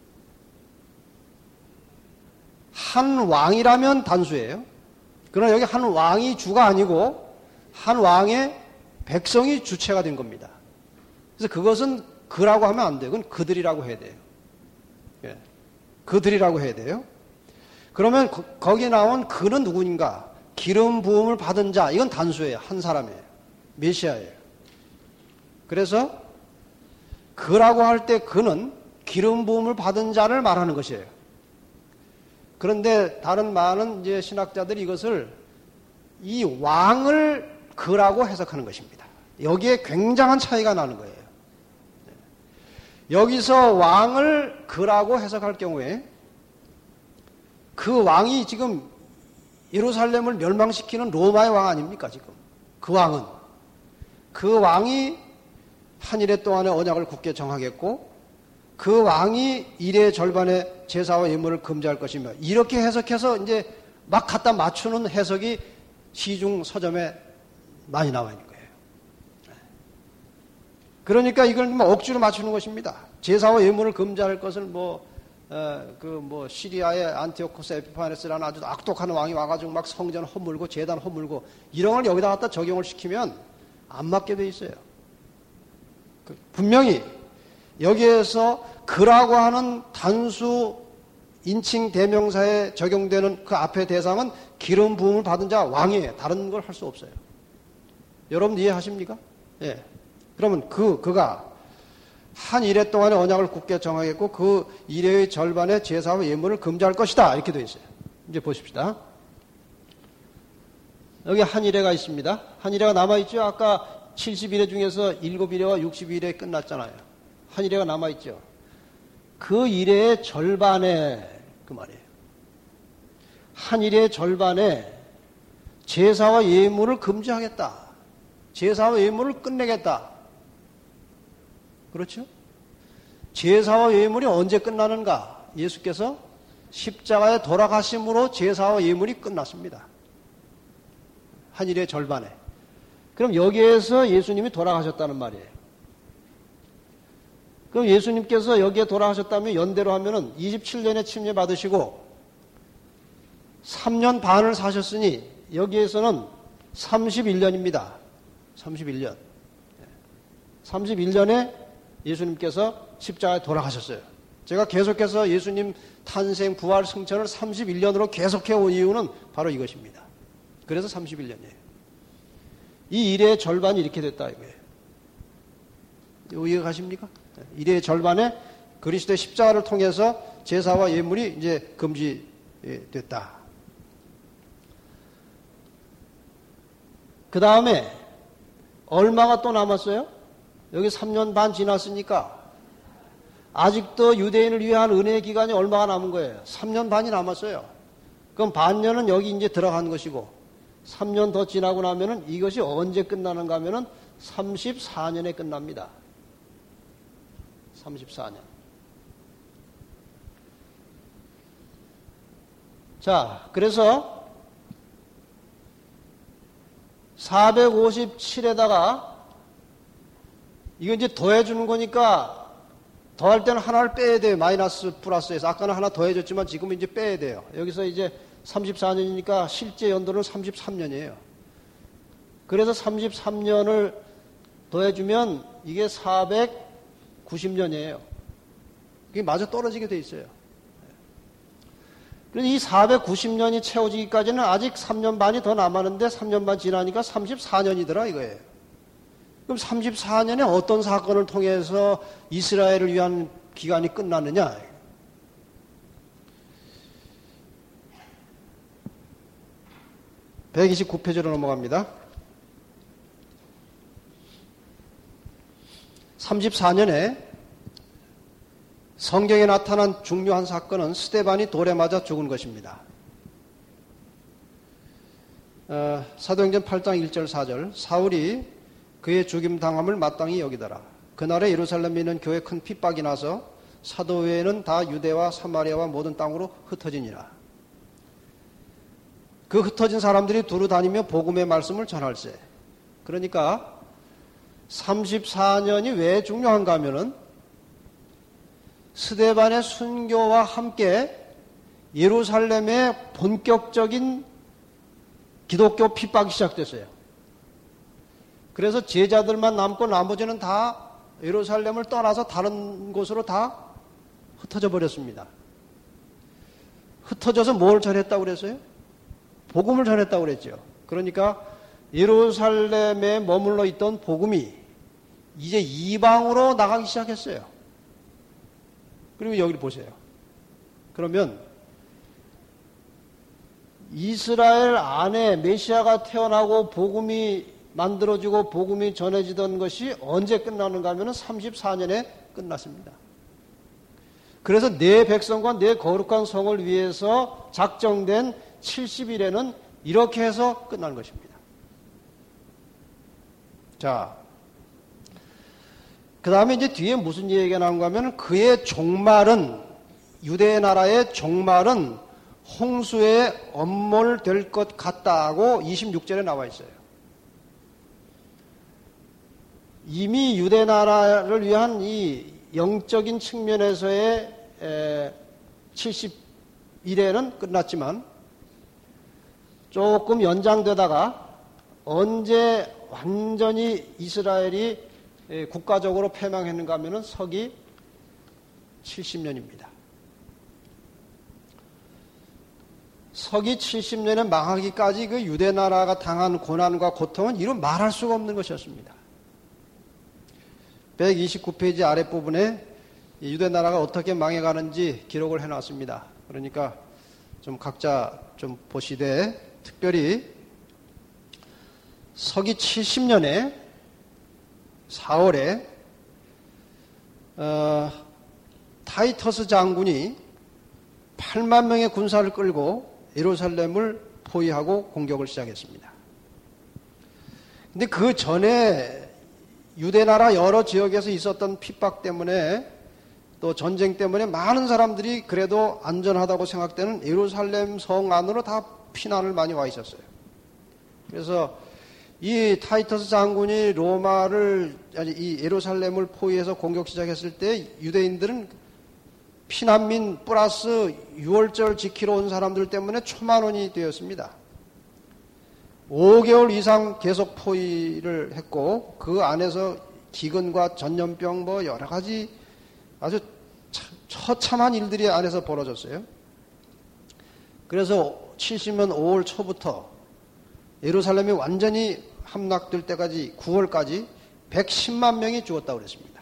한 왕이라면 단수예요. 그러나 여기 한 왕이 주가 아니고 한 왕의 백성이 주체가 된 겁니다. 그래서 그것은 그라고 하면 안 돼요. 그건 그들이라고 해야 돼요. 예. 그들이라고 해야 돼요. 그러면 거기에 나온 그는 누구인가? 기름 부음을 받은 자. 이건 단수예요. 한 사람이에요. 메시아예요. 그래서 그라고 할 때 그는 기름 부음을 받은 자를 말하는 것이에요. 그런데 다른 많은 이제 신학자들이 이것을 이 왕을 그라고 해석하는 것입니다. 여기에 굉장한 차이가 나는 거예요. 여기서 왕을 그라고 해석할 경우에 그 왕이 지금 예루살렘을 멸망시키는 로마의 왕 아닙니까 지금? 그 왕은 그 왕이 한 이래 동안의 언약을 굳게 정하겠고 그 왕이 일의 절반의 제사와 예물을 금지할 것이며 이렇게 해석해서 이제 막 갖다 맞추는 해석이 시중 서점에 많이 나와 있는 거예요. 그러니까 이걸 억지로 맞추는 것입니다. 제사와 예물을 금지할 것을 시리아의 안티오코스 에피파네스라는 아주 악독한 왕이 와가지고 막 성전 허물고 제단 허물고 이런 걸 여기다 갖다 적용을 시키면 안 맞게 돼 있어요. 분명히 여기에서 그라고 하는 단수 인칭 대명사에 적용되는 그 앞의 대상은 기름 부음을 받은 자 왕이에요. 다른 걸 할 수 없어요. 여러분 이해하십니까? 예. 그러면 그가 한 이래 동안의 언약을 굳게 정하겠고 그 이래의 절반의 제사와 예물을 금지할 것이다. 이렇게 되어 있어요. 이제 보십시다. 여기 한 이래가 있습니다. 한 이래가 남아있죠. 아까 70일에 중에서 7일에와 60일에 끝났잖아요. 한 이래가 남아있죠. 그 이래의 절반에 그 말이에요. 한 이래의 절반에 제사와 예물을 금지하겠다. 제사와 예물을 끝내겠다. 그렇죠? 제사와 예물이 언제 끝나는가? 예수께서 십자가에 돌아가심으로 제사와 예물이 끝났습니다. 한 일의 절반에. 그럼 여기에서 예수님이 돌아가셨다는 말이에요. 그럼 예수님께서 여기에 돌아가셨다면 연대로 하면은 27년에 침례 받으시고 3년 반을 사셨으니 여기에서는 31년입니다. 31년. 31년에 예수님께서 십자가에 돌아가셨어요. 제가 계속해서 예수님 탄생, 부활, 승천을 31년으로 계속해 온 이유는 바로 이것입니다. 그래서 31년이에요. 이 일의 절반이 이렇게 됐다 이거예요. 이해가 가십니까? 일의 절반에 그리스도의 십자가를 통해서 제사와 예물이 이제 금지됐다. 그 다음에 얼마가 또 남았어요? 여기 3년 반 지났으니까 아직도 유대인을 위한 은혜의 기간이 얼마가 남은 거예요? 3년 반이 남았어요. 그럼 반년은 여기 이제 들어간 것이고 3년 더 지나고 나면은 이것이 언제 끝나는가 하면은 34년에 끝납니다. 34년. 자, 그래서 457에다가 이거 이제 더해주는 거니까 더할 때는 하나를 빼야 돼요. 마이너스 플러스에서. 아까는 하나 더해줬지만 지금은 이제 빼야 돼요. 여기서 이제 34년이니까 실제 연도는 33년이에요. 그래서 33년을 더해주면 이게 490년이에요. 이게 마저 떨어지게 돼 있어요. 그래서 이 490년이 채워지기까지는 아직 3년 반이 더 남았는데 3년 반 지나니까 34년이더라 이거예요. 그럼 34년에 어떤 사건을 통해서 이스라엘을 위한 기간이 끝났느냐? 129페이지로 넘어갑니다. 34년에 성경에 나타난 중요한 사건은 스데반이 돌에 맞아 죽은 것입니다. 사도행전 8장 1절 4절 사울이 그의 죽임당함을 마땅히 여기더라. 그날에 예루살렘에 있는 교회에 큰 핍박이 나서 사도 외에는 다 유대와 사마리아와 모든 땅으로 흩어지니라. 그 흩어진 사람들이 두루 다니며 복음의 말씀을 전할세. 그러니까 34년이 왜 중요한가 하면은 스데반의 순교와 함께 예루살렘의 본격적인 기독교 핍박이 시작됐어요. 그래서 제자들만 남고 나머지는 다 예루살렘을 떠나서 다른 곳으로 다 흩어져 버렸습니다. 흩어져서 뭘 전했다고 그랬어요? 복음을 전했다고 그랬죠. 그러니까 예루살렘에 머물러 있던 복음이 이제 이방으로 나가기 시작했어요. 그리고 여기를 보세요. 그러면 이스라엘 안에 메시아가 태어나고 복음이 만들어지고 복음이 전해지던 것이 언제 끝나는가 하면 34년에 끝났습니다. 그래서 내 백성과 내 거룩한 성을 위해서 작정된 70일에는 이렇게 해서 끝나는 것입니다. 자, 그 다음에 이제 뒤에 무슨 얘기가 나오는가 하면 그의 종말은, 유대 나라의 종말은 홍수의 엄몰 될 것 같다고 26절에 나와 있어요. 이미 유대 나라를 위한 이 영적인 측면에서의 70일에는 끝났지만 조금 연장되다가 언제 완전히 이스라엘이 국가적으로 패망했는가 하면은 서기 70년입니다. 서기 70년에 망하기까지 그 유대 나라가 당한 고난과 고통은 이루 말할 수가 없는 것이었습니다. 129페이지 아랫부분에 유대 나라가 어떻게 망해가는지 기록을 해놨습니다. 그러니까 좀 각자 좀 보시되 특별히 서기 70년에 4월에 타이터스 장군이 8만 명의 군사를 끌고 예루살렘을 포위하고 공격을 시작했습니다. 근데 그 전에 유대 나라 여러 지역에서 있었던 핍박 때문에 또 전쟁 때문에 많은 사람들이 그래도 안전하다고 생각되는 예루살렘 성 안으로 다 피난을 많이 와 있었어요. 그래서 이 타이터스 장군이 이 예루살렘을 포위해서 공격 시작했을 때 유대인들은 피난민 플러스 6월절 지키러 온 사람들 때문에 초만원이 되었습니다. 5개월 이상 계속 포위를 했고 그 안에서 기근과 전염병 뭐 여러 가지 아주 처참한 일들이 안에서 벌어졌어요. 그래서 70년 5월 초부터 예루살렘이 완전히 함락될 때까지 9월까지 110만 명이 죽었다고 그랬습니다.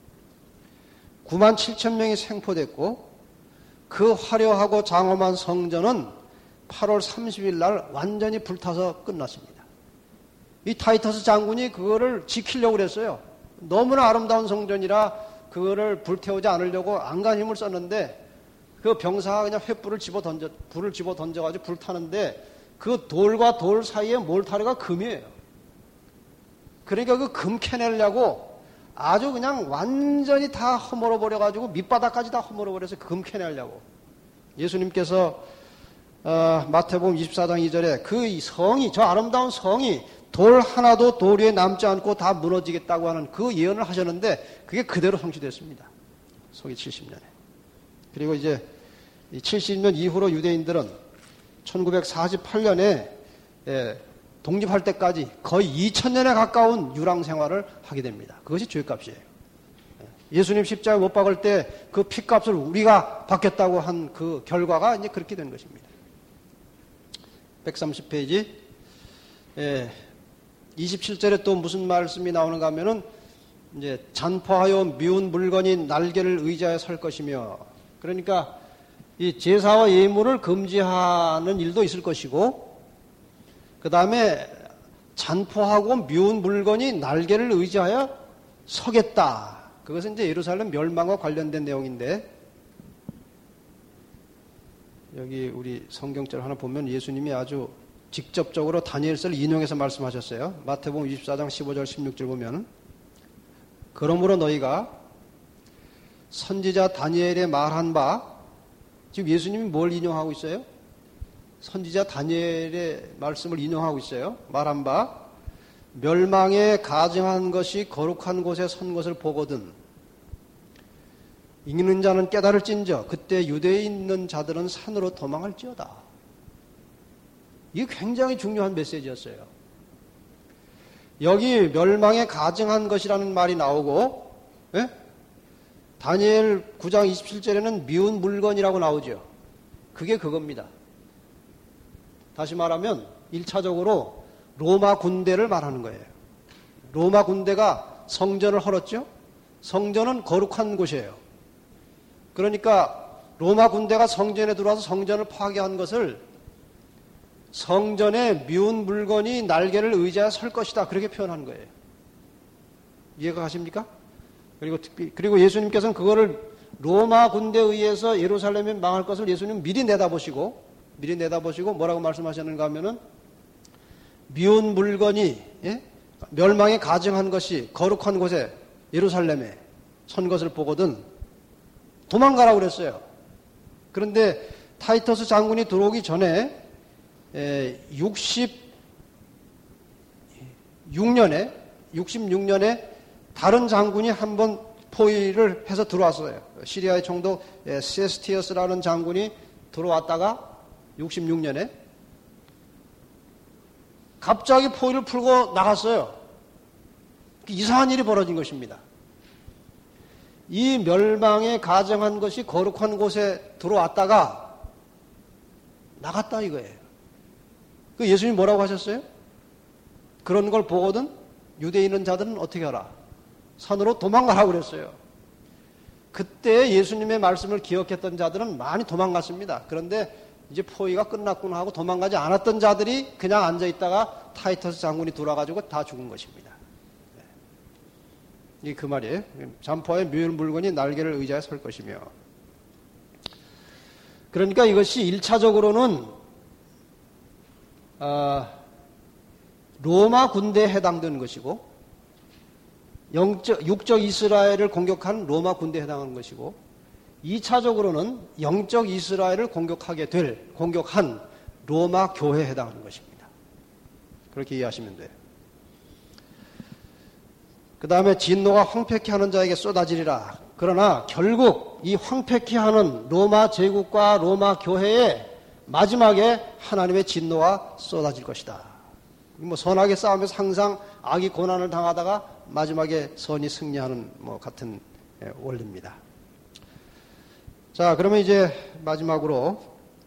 9만 7천 명이 생포됐고 그 화려하고 장엄한 성전은 8월 30일 날 완전히 불타서 끝났습니다. 이 타이터스 장군이 그거를 지키려고 그랬어요. 너무나 아름다운 성전이라 그거를 불태우지 않으려고 안간 힘을 썼는데 그 병사가 그냥 불을 집어 던져가지고 불타는데 그 돌과 돌 사이에 몰타르가 금이에요. 그러니까 그 금 캐내려고 아주 그냥 완전히 다 허물어 버려가지고 밑바닥까지 다 허물어 버려서 금 캐내려고. 예수님께서 마태복음 24장 2절에 그 성이, 저 아름다운 성이 돌 하나도 돌 위에 남지 않고 다 무너지겠다고 하는 그 예언을 하셨는데 그게 그대로 성취됐습니다. 서기 70년에. 그리고 이제 70년 이후로 유대인들은 1948년에 독립할 때까지 거의 2000년에 가까운 유랑 생활을 하게 됩니다. 그것이 죄값이에요. 예수님 십자가에 못 박을 때 그 피값을 우리가 받겠다고 한 그 결과가 이제 그렇게 된 것입니다. 130페이지 27절에 또 무슨 말씀이 나오는가 하면은 이제 잔포하여 미운 물건이 날개를 의지하여 설 것이며, 그러니까 이 제사와 예물을 금지하는 일도 있을 것이고, 그 다음에 잔포하고 미운 물건이 날개를 의지하여 서겠다. 그것은 이제 예루살렘 멸망과 관련된 내용인데, 여기 우리 성경절 하나 보면 예수님이 아주 직접적으로 다니엘서를 인용해서 말씀하셨어요. 마태복음 24장 15절 16절 보면, 그러므로 너희가 선지자 다니엘의 말한 바, 지금 예수님이 뭘 인용하고 있어요? 선지자 다니엘의 말씀을 인용하고 있어요. 말한 바, 멸망에 가증한 것이 거룩한 곳에 선 것을 보거든 읽는 자는 깨달을진저 그때 유대에 있는 자들은 산으로 도망할지어다. 이게 굉장히 중요한 메시지였어요. 여기 멸망에 가증한 것이라는 말이 나오고, 예? 다니엘 9장 27절에는 미운 물건이라고 나오죠. 그게 그겁니다. 다시 말하면 1차적으로 로마 군대를 말하는 거예요. 로마 군대가 성전을 헐었죠. 성전은 거룩한 곳이에요. 그러니까 로마 군대가 성전에 들어와서 성전을 파괴한 것을 성전에 미운 물건이 날개를 의지하여 설 것이다, 그렇게 표현한 거예요. 이해가 가십니까? 그리고 예수님께서는 그거를 로마 군대에 의해서 예루살렘이 망할 것을 예수님 미리 내다보시고 뭐라고 말씀하셨는가 하면은, 미운 물건이, 예? 멸망에 가증한 것이 거룩한 곳에 예루살렘에 선 것을 보거든 도망가라고 그랬어요. 그런데 타이터스 장군이 들어오기 전에 66년에 다른 장군이 한번 포위를 해서 들어왔어요. 시리아의 총독 세스티어스라는 장군이 들어왔다가 66년에 갑자기 포위를 풀고 나갔어요. 이상한 일이 벌어진 것입니다. 이 멸망에 가증한 것이 거룩한 곳에 들어왔다가 나갔다 이거예요. 그 예수님이 뭐라고 하셨어요? 그런 걸 보거든 유대에 있는 자들은 어떻게 하라? 산으로 도망가라고 그랬어요. 그때 예수님의 말씀을 기억했던 자들은 많이 도망갔습니다. 그런데 이제 포위가 끝났구나 하고 도망가지 않았던 자들이 그냥 앉아있다가 타이터스 장군이 돌아가지고 다 죽은 것입니다. 이게 그 말이에요. 잔포하여 미운 물건이 날개를 의지하여 설 것이며. 그러니까 이것이 1차적으로는 로마 군대에 해당되는 것이고, 육적 이스라엘을 공격한 로마 군대에 해당하는 것이고, 2차적으로는 영적 이스라엘을 공격한 로마 교회에 해당하는 것입니다. 그렇게 이해하시면 돼요. 그 다음에 진노가 황폐케 하는 자에게 쏟아지리라. 그러나 결국 이 황폐케 하는 로마 제국과 로마 교회에 마지막에 하나님의 진노가 쏟아질 것이다. 뭐 선하게 싸우면서 항상 악이 고난을 당하다가 마지막에 선이 승리하는 같은 원리입니다. 자, 그러면 이제 마지막으로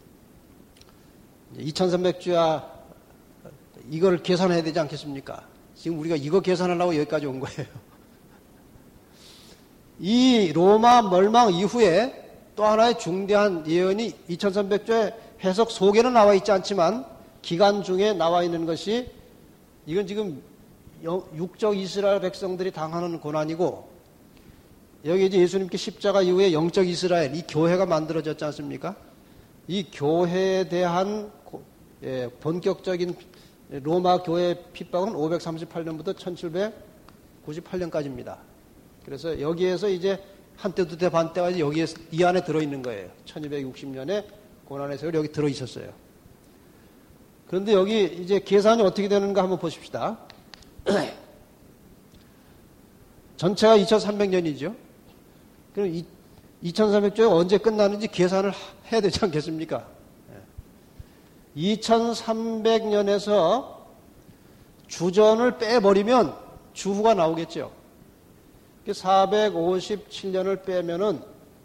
2300주야 이걸 계산해야 되지 않겠습니까? 지금 우리가 이거 계산하려고 여기까지 온 거예요. 이 로마 멸망 이후에 또 하나의 중대한 예언이 2300조의 해석 속에는 나와 있지 않지만 기간 중에 나와 있는 것이 이건 지금 육적 이스라엘 백성들이 당하는 고난이고 여기 이제 예수님께 십자가 이후에 영적 이스라엘 이 교회가 만들어졌지 않습니까? 이 교회에 대한 본격적인 로마 교회 핍박은 538년부터 1798년까지입니다. 그래서 여기에서 이제 한때 두때 반때가 여기에 이 안에 들어있는 거예요. 1260년에 고난의 세월 여기 들어있었어요. 그런데 여기 이제 계산이 어떻게 되는가 한번 보십시다. 전체가 2300년이죠. 그럼 2300조에 언제 끝나는지 계산을 해야 되지 않겠습니까? 2300년에서 주전을 빼버리면 주후가 나오겠죠. 457년을 빼면은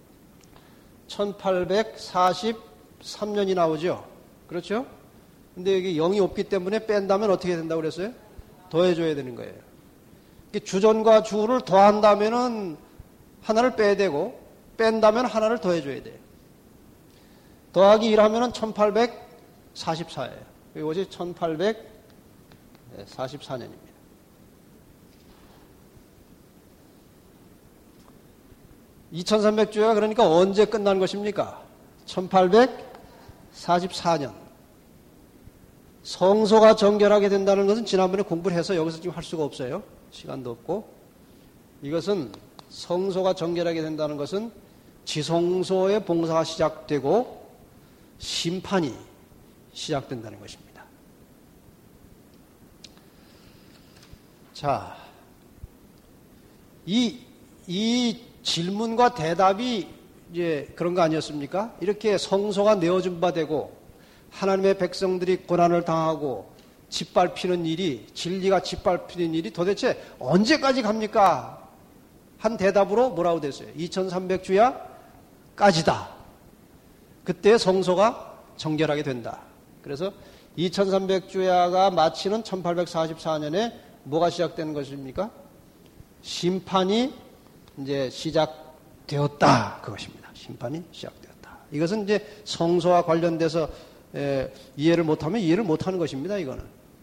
1843년이 나오죠. 그렇죠? 근데 여기 0이 없기 때문에 뺀다면 어떻게 된다고 그랬어요? 더해줘야 되는 거예요. 주전과 주후를 더한다면은 하나를 빼야 되고, 뺀다면 하나를 더해줘야 돼요. 더하기 1하면은 1844예요. 이것이 1844년입니다. (2300주야) 그러니까 언제 끝난 것입니까? 1844년. 성소가 정결하게 된다는 것은 지난번에 공부를 해서 여기서 지금 할 수가 없어요. 시간도 없고. 이것은 성소가 정결하게 된다는 것은 지성소의 봉사가 시작되고 심판이 시작된다는 것입니다. 자, 이 질문과 대답이 이제 그런 거 아니었습니까? 이렇게 성소가 내어준 바 되고 하나님의 백성들이 고난을 당하고 짓밟히는 일이, 진리가 짓밟히는 일이 도대체 언제까지 갑니까? 한 대답으로 뭐라고 됐어요? 2300주야 까지다. 그때 성소가 정결하게 된다. 그래서 2300주야가 마치는 1844년에 뭐가 시작되는 것입니까? 심판이 이제 시작되었다. 그것입니다. 심판이 시작되었다. 이것은 이제 성소와 관련돼서 이해를 못하면 이해를 못하는 것입니다. 이거는.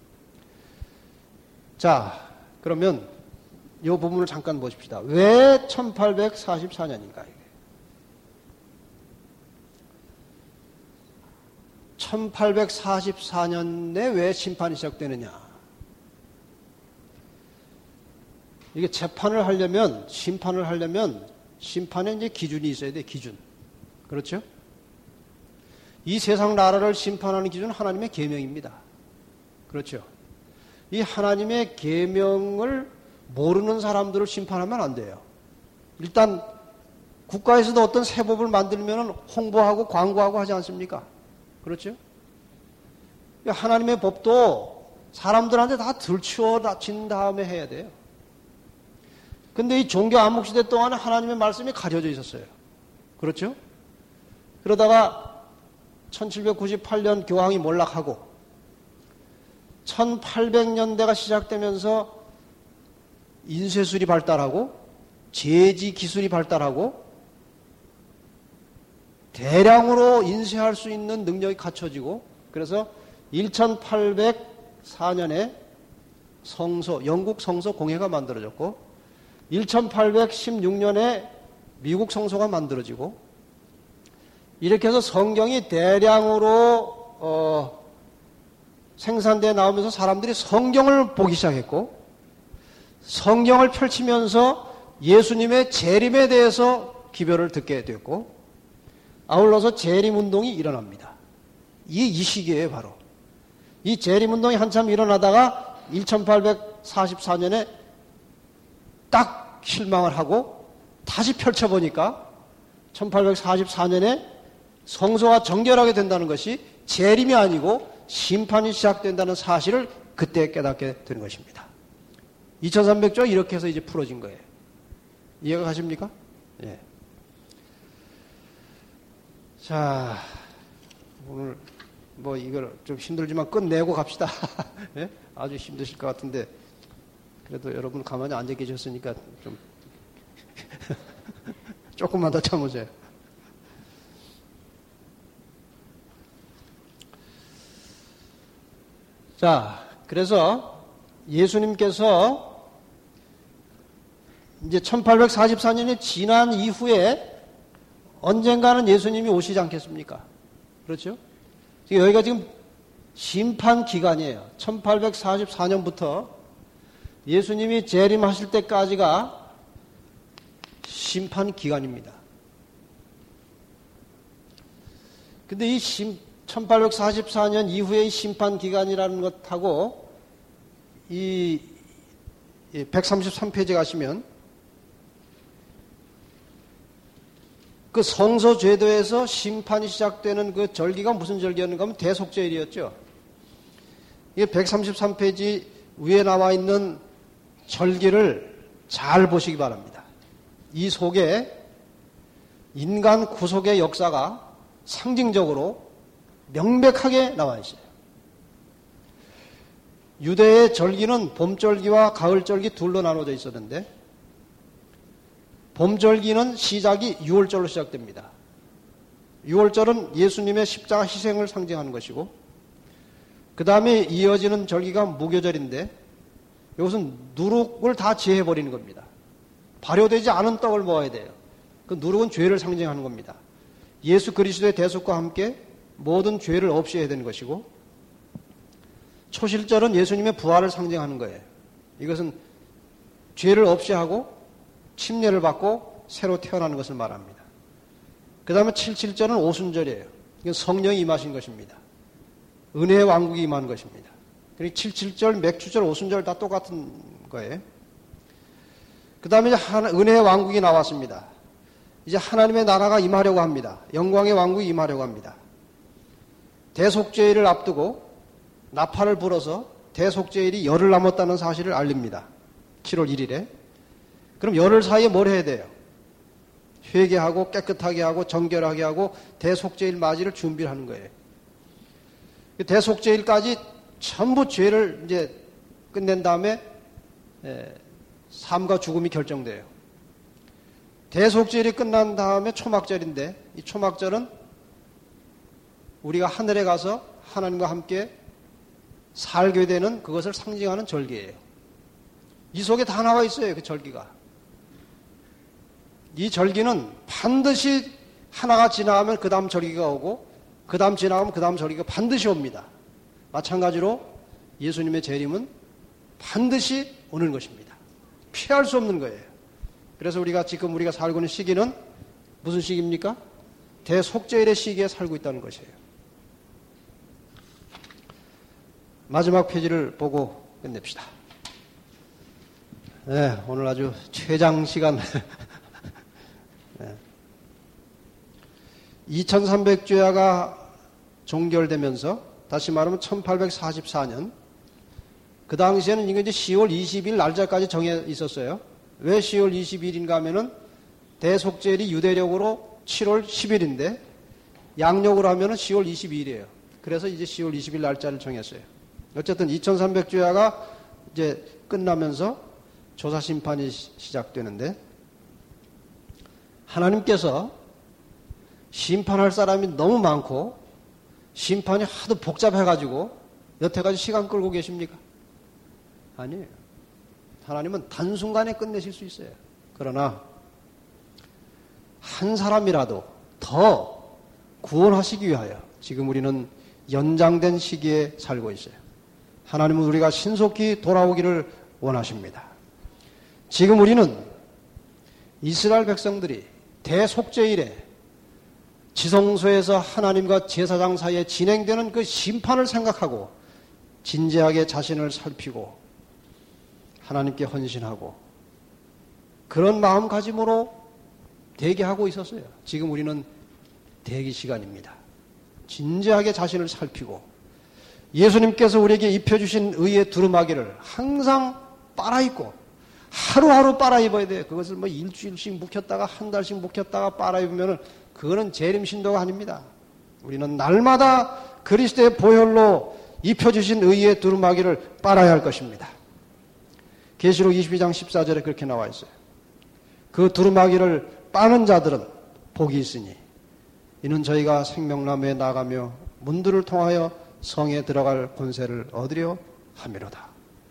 자, 그러면 이 부분을 잠깐 보십시다. 왜 1844년인가? 1844년에 왜 심판이 시작되느냐? 이게 재판을 하려면, 심판을 하려면 심판에 이제 기준이 있어야 돼, 기준. 그렇죠? 이 세상 나라를 심판하는 기준은 하나님의 계명입니다. 그렇죠? 이 하나님의 계명을 모르는 사람들을 심판하면 안 돼요. 일단 국가에서도 어떤 새 법을 만들면 홍보하고 광고하고 하지 않습니까? 그렇죠? 하나님의 법도 사람들한테 다 들추어진 다음에 해야 돼요. 근데 이 종교 암흑시대 동안에 하나님의 말씀이 가려져 있었어요. 그렇죠? 그러다가 1798년 교황이 몰락하고 1800년대가 시작되면서 인쇄술이 발달하고 제지 기술이 발달하고 대량으로 인쇄할 수 있는 능력이 갖춰지고 그래서 1804년에 영국 성서 공회가 만들어졌고 1816년에 미국 성소가 만들어지고 이렇게 해서 성경이 대량으로 생산되어 나오면서 사람들이 성경을 보기 시작했고 성경을 펼치면서 예수님의 재림에 대해서 기별을 듣게 됐고 아울러서 재림운동이 일어납니다. 이 시기에 바로 이 재림운동이 한참 일어나다가 1844년에 딱 실망을 하고 다시 펼쳐보니까 1844년에 성소가 정결하게 된다는 것이 재림이 아니고 심판이 시작된다는 사실을 그때 깨닫게 되는 것입니다. 2300조 이렇게 해서 이제 풀어진 거예요. 이해가 가십니까? 예. 자, 오늘 뭐 이걸 좀 힘들지만 끝내고 갑시다. 예? 아주 힘드실 것 같은데 그래도 여러분 가만히 앉아 계셨으니까 좀 조금만 더 참으세요. 자, 그래서 예수님께서 이제 1844년이 지난 이후에 언젠가는 예수님이 오시지 않겠습니까? 그렇죠? 여기가 지금 심판 기간이에요. 1844년부터 예수님이 재림하실 때까지가 심판 기간입니다. 근데 이 1844년 이후의 심판 기간이라는 것하고 이 133페이지 가시면 그 성소 제도에서 심판이 시작되는 그 절기가 무슨 절기였는가 하면 대속죄일이었죠. 이게 133페이지 위에 나와 있는 절기를 잘 보시기 바랍니다. 이 속에 인간 구속의 역사가 상징적으로 명백하게 나와 있어요. 유대의 절기는 봄절기와 가을절기 둘로 나눠져 있었는데 봄절기는 시작이 6월절로 시작됩니다. 6월절은 예수님의 십자가 희생을 상징하는 것이고 그 다음에 이어지는 절기가 무교절인데 이것은 누룩을 다 제해버리는 겁니다. 발효되지 않은 떡을 먹어야 돼요. 그 누룩은 죄를 상징하는 겁니다. 예수 그리스도의 대속과 함께 모든 죄를 없애야 되는 것이고 초실절은 예수님의 부활을 상징하는 거예요. 이것은 죄를 없애하고 침례를 받고 새로 태어나는 것을 말합니다. 그 다음에 칠칠절은 오순절이에요. 이건 성령이 임하신 것입니다. 은혜의 왕국이 임한 것입니다. 그리고 칠칠절, 맥주절, 오순절 다 똑같은 거예요. 그 다음에 이제 은혜의 왕국이 나왔습니다. 이제 하나님의 나라가 임하려고 합니다. 영광의 왕국이 임하려고 합니다. 대속죄일을 앞두고 나팔을 불어서 대속죄일이 열흘 남았다는 사실을 알립니다. 7월 1일에. 그럼 열흘 사이에 뭘 해야 돼요? 회개하고 깨끗하게 하고 정결하게 하고 대속죄일 맞이를 준비를 하는 거예요. 대속죄일까지 전부 죄를 이제 끝낸 다음에 삶과 죽음이 결정돼요. 대속죄일이 끝난 다음에 초막절인데 이 초막절은 우리가 하늘에 가서 하나님과 함께 살게 되는 그것을 상징하는 절기예요. 이 속에 다 나와 있어요. 그 절기가. 이 절기는 반드시 하나가 지나가면 그 다음 절기가 오고 그 다음 지나가면 그 다음 절기가 반드시 옵니다. 마찬가지로 예수님의 재림은 반드시 오는 것입니다. 피할 수 없는 거예요. 그래서 지금 우리가 살고 있는 시기는 무슨 시기입니까? 대속죄일의 시기에 살고 있다는 것이에요. 마지막 페이지를 보고 끝냅시다. 네, 오늘 아주 최장 시간. 네. 2300주야가 종결되면서 다시 말하면 1844년 그 당시에는 이게 이제 10월 20일 날짜까지 정해 있었어요. 왜 10월 20일인가 하면은 대속죄일이 유대력으로 7월 10일인데 양력으로 하면은 10월 22일이에요. 그래서 이제 10월 20일 날짜를 정했어요. 어쨌든 2300주야가 이제 끝나면서 조사 심판이 시작되는데 하나님께서 심판할 사람이 너무 많고 심판이 하도 복잡해가지고 여태까지 시간 끌고 계십니까? 아니에요. 하나님은 단순간에 끝내실 수 있어요. 그러나 한 사람이라도 더 구원하시기 위하여 지금 우리는 연장된 시기에 살고 있어요. 하나님은 우리가 신속히 돌아오기를 원하십니다. 지금 우리는 이스라엘 백성들이 대속죄일에 지성소에서 하나님과 제사장 사이에 진행되는 그 심판을 생각하고 진지하게 자신을 살피고 하나님께 헌신하고 그런 마음가짐으로 대기하고 있었어요. 지금 우리는 대기 시간입니다. 진지하게 자신을 살피고 예수님께서 우리에게 입혀주신 의의 두루마기를 항상 빨아입고 하루하루 빨아입어야 돼요. 그것을 뭐 일주일씩 묵혔다가 한 달씩 묵혔다가 빨아입으면 그거는 재림신도가 아닙니다. 우리는 날마다 그리스도의 보혈로 입혀주신 의의 두루마기를 빨아야 할 것입니다. 계시록 22장 14절에 그렇게 나와 있어요. 그 두루마기를 빠는 자들은 복이 있으니 이는 저희가 생명나무에 나가며 문들을 통하여 성에 들어갈 권세를 얻으려 함이로다.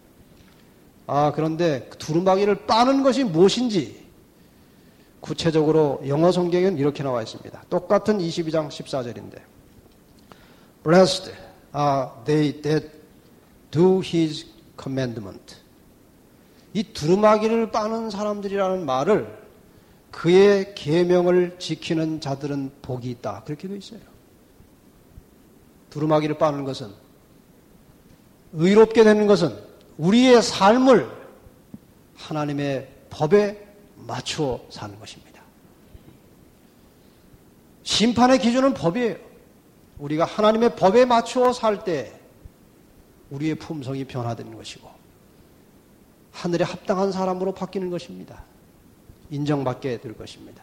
그런데 두루마기를 빠는 것이 무엇인지 구체적으로 영어 성경에는 이렇게 나와 있습니다. 똑같은 22장 14절인데 Blessed are they that do his commandment. 이 두루마기를 빠는 사람들이라는 말을 그의 계명을 지키는 자들은 복이 있다. 그렇게 되어 있어요. 두루마기를 빠는 것은 의롭게 되는 것은 우리의 삶을 하나님의 법에 맞추어 사는 것입니다. 심판의 기준은 법이에요. 우리가 하나님의 법에 맞추어 살 때 우리의 품성이 변화되는 것이고 하늘에 합당한 사람으로 바뀌는 것입니다. 인정받게 될 것입니다.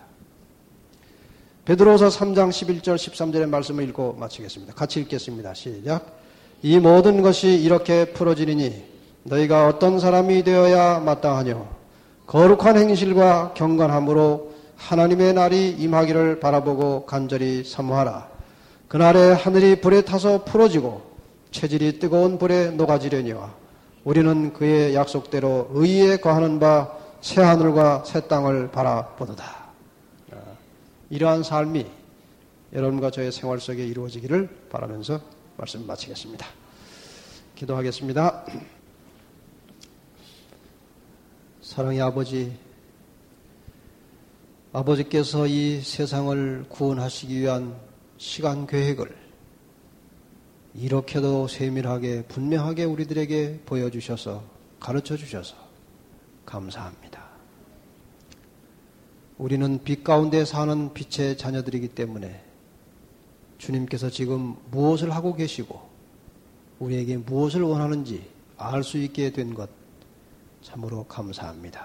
베드로서 3장 11절 13절의 말씀을 읽고 마치겠습니다. 같이 읽겠습니다. 시작. 이 모든 것이 이렇게 풀어지리니 너희가 어떤 사람이 되어야 마땅하뇨. 거룩한 행실과 경건함으로 하나님의 날이 임하기를 바라보고 간절히 사모하라. 그날에 하늘이 불에 타서 풀어지고 체질이 뜨거운 불에 녹아지려니와 우리는 그의 약속대로 의에 거하는 바 새하늘과 새 땅을 바라보도다. 이러한 삶이 여러분과 저의 생활 속에 이루어지기를 바라면서 말씀 마치겠습니다. 기도하겠습니다. 사랑의 아버지, 아버지께서 이 세상을 구원하시기 위한 시간 계획을 이렇게도 세밀하게 분명하게 우리들에게 보여주셔서 가르쳐 주셔서 감사합니다. 우리는 빛 가운데 사는 빛의 자녀들이기 때문에 주님께서 지금 무엇을 하고 계시고 우리에게 무엇을 원하는지 알 수 있게 된 것 참으로 감사합니다.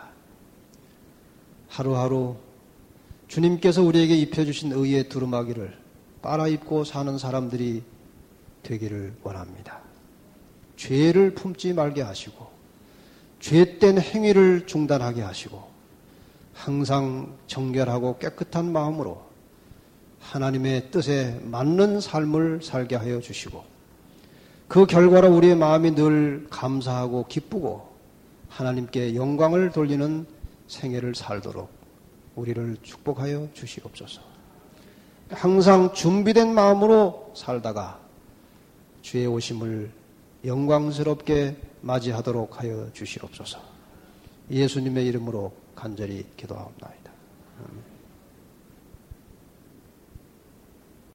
하루하루 주님께서 우리에게 입혀주신 의의 두루마기를 빨아입고 사는 사람들이 되기를 원합니다. 죄를 품지 말게 하시고 죄된 행위를 중단하게 하시고 항상 정결하고 깨끗한 마음으로 하나님의 뜻에 맞는 삶을 살게 하여 주시고 그 결과로 우리의 마음이 늘 감사하고 기쁘고 하나님께 영광을 돌리는 생애를 살도록 우리를 축복하여 주시옵소서. 항상 준비된 마음으로 살다가 주의 오심을 영광스럽게 맞이하도록 하여 주시옵소서. 예수님의 이름으로 간절히 기도하옵나이다. 아멘.